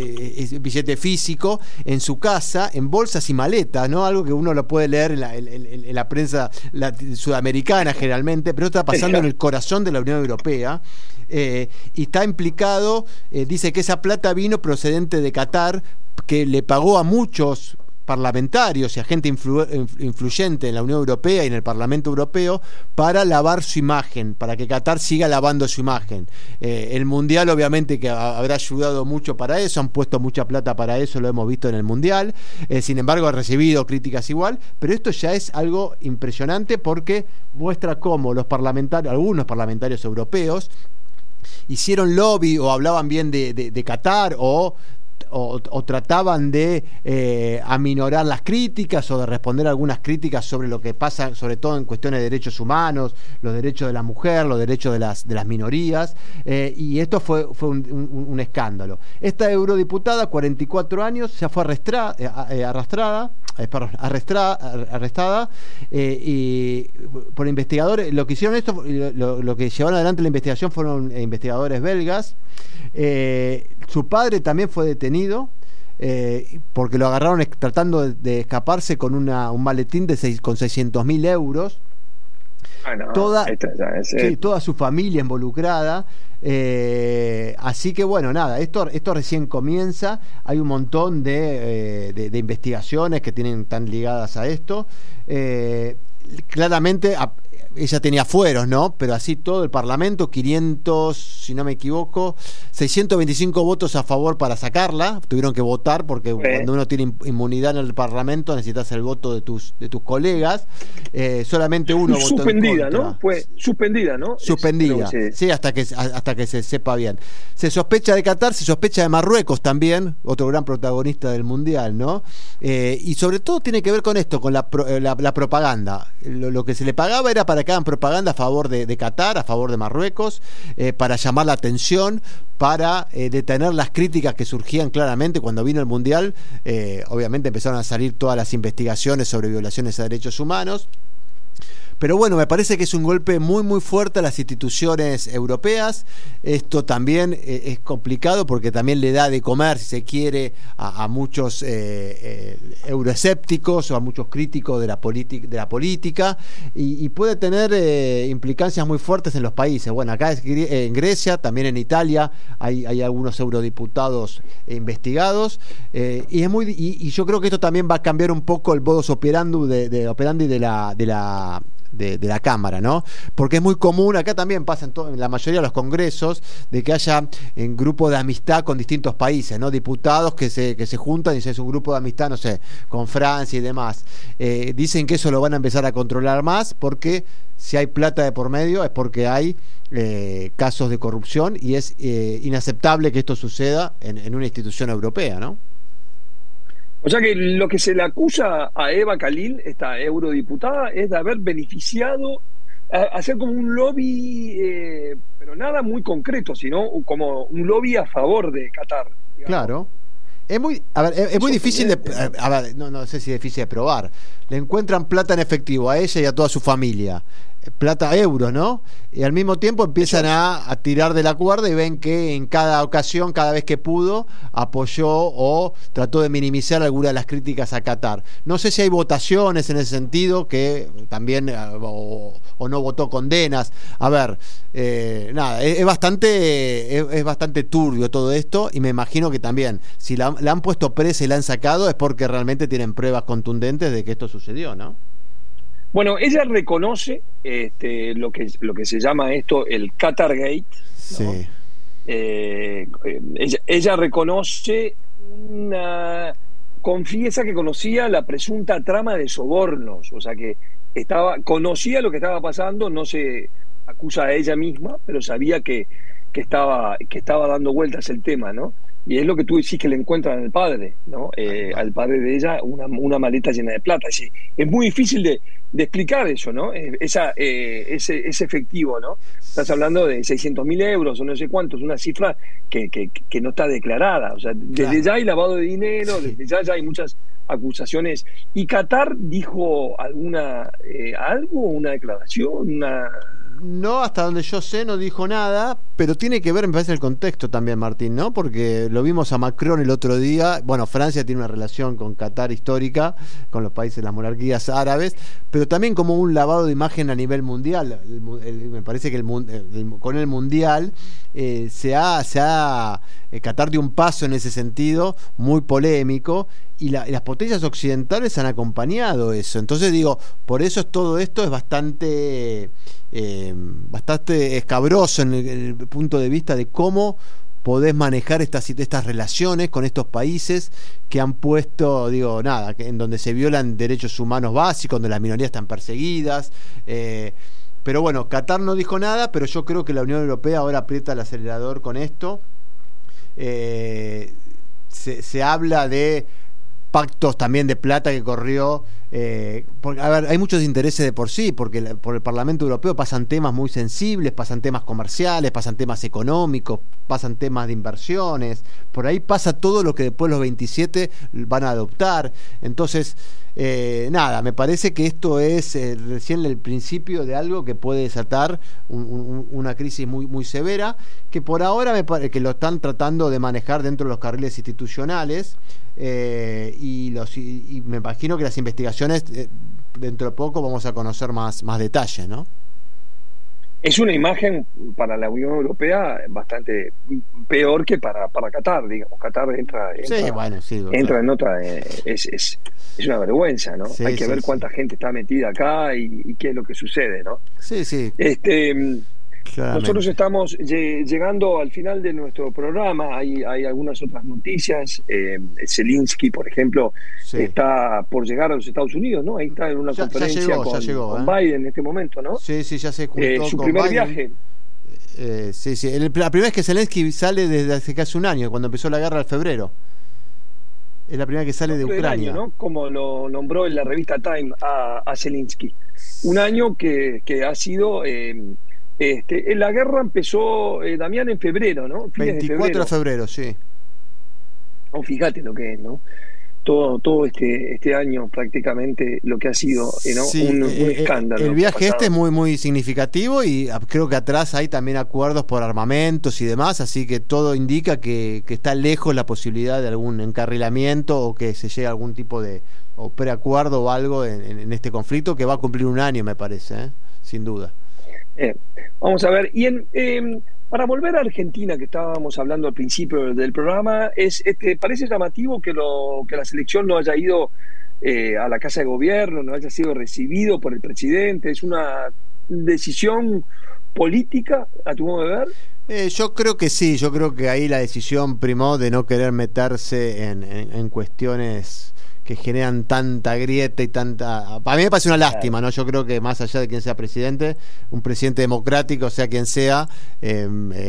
es billete físico, en su casa, en bolsas y maletas, ¿no? Algo que uno lo puede leer en la, en, en, en la prensa la, sudamericana generalmente, pero está pasando en el corazón de la Unión Europea, eh, y está implicado, eh, dice que esa plata vino procedente de Qatar, que le pagó a muchos parlamentarios y a gente influ influyente en la Unión Europea y en el Parlamento Europeo para lavar su imagen, para que Qatar siga lavando su imagen. Eh, el Mundial obviamente que habrá ayudado mucho para eso, han puesto mucha plata para eso, lo hemos visto en el Mundial, eh, sin embargo ha recibido críticas igual, pero esto ya es algo impresionante porque muestra cómo los parlamentarios, algunos parlamentarios europeos hicieron lobby o hablaban bien de, de, de Qatar o O, o trataban de eh, aminorar las críticas o de responder algunas críticas sobre lo que pasa, sobre todo en cuestiones de derechos humanos, los derechos de la mujer, los derechos de las, de las minorías, eh, y esto fue, fue un, un, un escándalo. Esta eurodiputada, cuarenta y cuatro años, ya fue arrestra, eh, arrastrada, eh, perdón, arrestra, arrestada eh, y por investigadores. Lo que hicieron esto, lo, lo que llevaron adelante la investigación fueron investigadores belgas. Eh, su padre también fue detenido eh, porque lo agarraron tratando de, de escaparse con una, un maletín de seis, con seiscientos mil euros. Ah, no, toda, sí, toda su familia involucrada. Eh, así que bueno, nada, esto, esto recién comienza. Hay un montón de, eh, de, de investigaciones que tienen tan ligadas a esto. Eh, claramente a, ella tenía fueros, ¿no? Pero así todo el Parlamento, quinientos, si no me equivoco, seiscientos veinticinco votos a favor para sacarla. Tuvieron que votar porque sí. Cuando uno tiene inmunidad en el Parlamento necesitas el voto de tus de tus colegas. Eh, solamente uno votó suspendida, en contra. ¿no? Fue suspendida, ¿no? Suspendida, es, sí. sí, hasta que hasta que se sepa bien. Se sospecha de Qatar, se sospecha de Marruecos también, otro gran protagonista del Mundial, ¿no? Eh, y sobre todo tiene que ver con esto, con la, la, la propaganda. Lo, lo que se le pagaba era para que hagan propaganda a favor de, de Qatar, a favor de Marruecos, eh, para llamar la atención, para eh, detener las críticas que surgían claramente cuando vino el Mundial. Eh, obviamente empezaron a salir todas las investigaciones sobre violaciones a derechos humanos. Pero bueno, me parece que es un golpe muy muy fuerte a las instituciones europeas. Esto también eh, es complicado porque también le da de comer, si se quiere, a, a muchos eh, eh, euroescépticos o a muchos críticos de la, de la política y, y puede tener eh, implicancias muy fuertes en los países. Bueno, acá en Grecia, también en Italia hay, hay algunos eurodiputados investigados eh, y es muy y, y yo creo que esto también va a cambiar un poco el modus operandi de, de, operandi de la de la De, de la Cámara, ¿no? Porque es muy común, acá también pasa en, todo, en la mayoría de los congresos, de que haya en grupos de amistad con distintos países, ¿no? Diputados que se, que se juntan y se es un grupo de amistad, no sé, con Francia y demás. Eh, dicen que eso lo van a empezar a controlar más porque si hay plata de por medio es porque hay eh, casos de corrupción y es eh, inaceptable que esto suceda en, en una institución europea, ¿no? O sea que lo que se le acusa a Eva Kaili, esta eurodiputada, es de haber beneficiado, a, hacer como un lobby, eh, pero nada muy concreto, sino como un lobby a favor de Qatar. Digamos. Claro. Es muy, a ver, es, es muy difícil de, a ver, no, no sé si es difícil de probar. Le encuentran plata en efectivo a ella y a toda su familia. plata, euros, ¿no? Y al mismo tiempo empiezan a, a tirar de la cuerda y ven que en cada ocasión, cada vez que pudo, apoyó o trató de minimizar algunas de las críticas a Qatar. No sé si hay votaciones en ese sentido, que también o, o no votó condenas. A ver, eh, nada, es, es bastante es, es bastante turbio todo esto, y me imagino que también, si la, la han puesto presa y la han sacado, es porque realmente tienen pruebas contundentes de que esto sucedió, ¿no? Bueno, ella reconoce este, lo que lo que se llama esto el Qatargate, ¿no? Sí. Eh, ella, ella reconoce una confiesa que conocía la presunta trama de sobornos, o sea que estaba conocía lo que estaba pasando, no se acusa a ella misma, pero sabía que, que estaba que estaba dando vueltas el tema, ¿no? Y es lo que tú decís, que le encuentran al padre, ¿no? Eh, al padre de ella, una, una maleta llena de plata. Es, es muy difícil de, de explicar eso, ¿no? Esa, eh, ese, ese efectivo, ¿no? Estás hablando de seiscientos mil euros o no sé cuántos, una cifra que, que, que no está declarada. O sea, desde claro. ya hay lavado de dinero, sí. desde ya, ya hay muchas acusaciones. ¿Y Qatar dijo alguna eh, algo, una declaración, una...? No, hasta donde yo sé no dijo nada, pero tiene que ver, me parece, el contexto también, Martín, ¿no? Porque lo vimos a Macron el otro día. Bueno, Francia tiene una relación con Qatar histórica, con los países, las monarquías árabes, pero también como un lavado de imagen a nivel mundial. El, el, me parece que el, el, con el mundial eh, se ha, se ha eh, Qatar dio un paso en ese sentido muy polémico. Y, la, y las potencias occidentales han acompañado eso. Entonces digo, por eso es, todo esto es bastante eh, bastante escabroso en el, en el punto de vista de cómo podés manejar estas, estas relaciones con estos países que han puesto, digo, nada, que, en donde se violan derechos humanos básicos, donde las minorías están perseguidas. Eh, pero bueno, Qatar no dijo nada, pero yo creo que la Unión Europea ahora aprieta el acelerador con esto. Eh, se, se habla de pactos también de plata que corrió, eh, porque, a ver, hay muchos intereses de por sí, porque la, por el Parlamento Europeo pasan temas muy sensibles, pasan temas comerciales, pasan temas económicos, pasan temas de inversiones, por ahí pasa todo lo que después los veintisiete van a adoptar. Entonces, eh, nada, me parece que esto es eh, recién el principio de algo que puede desatar un, un, una crisis muy, muy severa, que por ahora me parece que lo están tratando de manejar dentro de los carriles institucionales. Eh, y, los, y, y me imagino que las investigaciones eh, dentro de poco vamos a conocer más, más detalles, ¿no? Es una imagen para la Unión Europea bastante peor que para, para Qatar, digamos. Qatar entra, entra, sí, bueno, sí, entra claro. en otra... Eh, es, es, es una vergüenza, ¿no? Sí, Hay que sí, ver cuánta sí. gente está metida acá y, y qué es lo que sucede, ¿no? Sí, sí. Este... Claramente. Nosotros estamos llegando al final de nuestro programa. Hay, hay algunas otras noticias. Eh, Zelensky, por ejemplo, sí. está por llegar a los Estados Unidos, ¿no? Ahí está en una ya, conferencia ya llegó, con, llegó, con ¿eh? Biden en este momento, ¿no? Sí, sí, ya se juntó eh, su con primer Biden. viaje. Eh, sí, sí. El, la primera vez que Zelensky sale desde hace casi un año, cuando empezó la guerra en febrero. Es la primera que sale de Ucrania, año, ¿no? Como lo nombró en la revista Time a, a Zelensky. Un año que, que ha sido... Eh, Este, la guerra empezó, eh, Damián, en febrero, ¿no? Fines veinticuatro de febrero, de febrero sí. Oh, fíjate lo que es, ¿no? Todo, todo este, este año prácticamente lo que ha sido, ¿no? Sí, un, un eh, escándalo. El viaje este es muy, muy significativo y creo que atrás hay también acuerdos por armamentos y demás, así que todo indica que, que está lejos la posibilidad de algún encarrilamiento o que se llegue a algún tipo de o preacuerdo o algo en, en, en este conflicto que va a cumplir un año, me parece, ¿eh? Sin duda. Eh, vamos a ver, y en, eh, para volver a Argentina, que estábamos hablando al principio del programa, es este, parece llamativo que, lo, que la selección no haya ido eh, a la Casa de Gobierno, no haya sido recibido por el presidente. ¿Es una decisión política, a tu modo de ver? Eh, yo creo que sí, yo creo que ahí la decisión primó de no querer meterse en, en, en cuestiones que generan tanta grieta y tanta... Para mí me parece una lástima, ¿no? Yo creo que más allá de quien sea presidente, un presidente democrático, sea quien sea, eh, eh,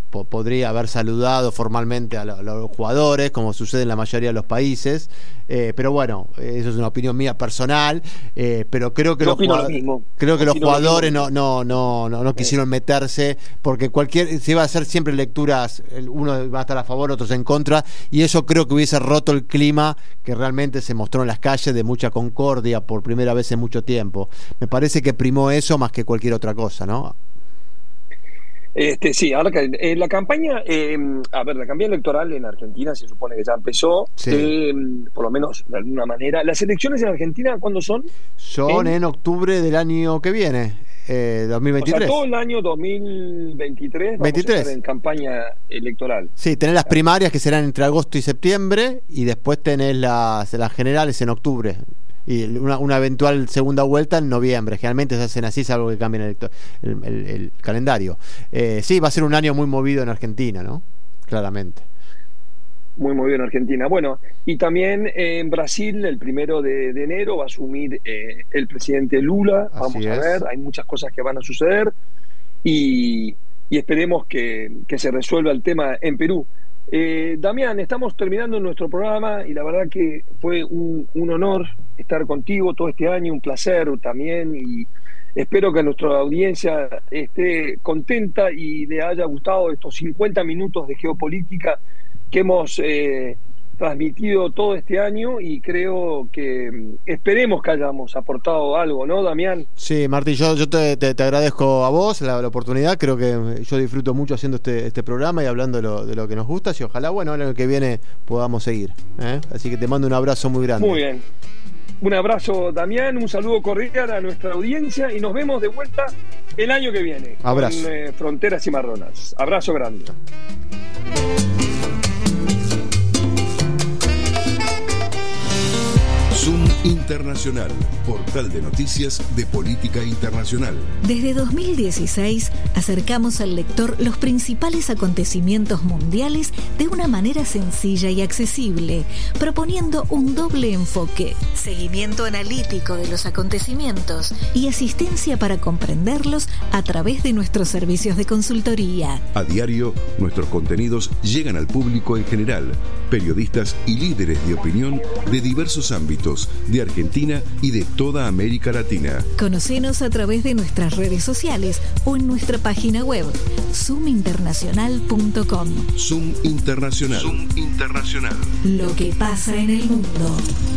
po- podría haber saludado formalmente a, lo, a los jugadores, como sucede en la mayoría de los países, eh, pero bueno, eso es una opinión mía personal, eh, pero creo que Yo los opino lo jugadores, mismo. creo que los Opino lo jugadores mismo. no, no, no, no, no quisieron meterse, porque cualquier, se iba a hacer siempre lecturas, el- uno va a estar a favor, otros en contra, y eso creo que hubiese roto el clima que realmente se mostró en las calles de mucha concordia por primera vez en mucho tiempo. Me parece que primó eso más que cualquier otra cosa, ¿no? Este, sí, ahora que eh, la campaña, eh, a ver, la campaña electoral en Argentina se supone que ya empezó, Sí. eh, por lo menos de alguna manera. ¿Las elecciones en Argentina cuándo son? Son ¿En? en octubre del año que viene, eh, dos mil O veintitrés. sea, todo el año dos mil veintitrés vamos veintitrés. a estar en campaña electoral. Sí, tenés las primarias que serán entre agosto y septiembre, y después tenés las, las generales en octubre. Y una, una eventual segunda vuelta en noviembre. Generalmente se hacen así, salvo que cambien el, el, el, el calendario. Eh, sí, va a ser un año muy movido en Argentina, ¿no? Claramente. Muy movido en Argentina. Bueno, y también eh, en Brasil, el primero de, de enero, va a asumir eh, el presidente Lula. Así Vamos a es. ver, hay muchas cosas que van a suceder y, y esperemos que, que se resuelva el tema en Perú. Eh, Damián, estamos terminando nuestro programa y la verdad que fue un, un honor estar contigo todo este año, un placer también, y espero que nuestra audiencia esté contenta y le haya gustado estos cincuenta minutos de geopolítica que hemos eh, transmitido todo este año, y creo que mm, esperemos que hayamos aportado algo, ¿no, Damián? Sí, Martín, yo, yo te, te, te agradezco a vos la, la oportunidad. Creo que yo disfruto mucho haciendo este, este programa y hablando de lo, de lo que nos gusta, y ojalá, bueno, el año que viene podamos seguir, ¿eh? Así que te mando un abrazo muy grande. Muy bien. Un abrazo, Damián, un saludo cordial a nuestra audiencia y nos vemos de vuelta el año que viene. Abrazo. Con eh, Fronteras y Marronas. Abrazo grande. Zoom Internacional, portal de noticias de política internacional. Desde dos mil dieciséis acercamos al lector los principales acontecimientos mundiales de una manera sencilla y accesible, proponiendo un doble enfoque: seguimiento analítico de los acontecimientos y asistencia para comprenderlos a través de nuestros servicios de consultoría. A diario, nuestros contenidos llegan al público en general, periodistas y líderes de opinión de diversos ámbitos, de Argentina y de toda América Latina. Conocenos a través de nuestras redes sociales o en nuestra página web zoom internacional punto com. Zoom Internacional. Zoom Internacional. Lo que pasa en el mundo.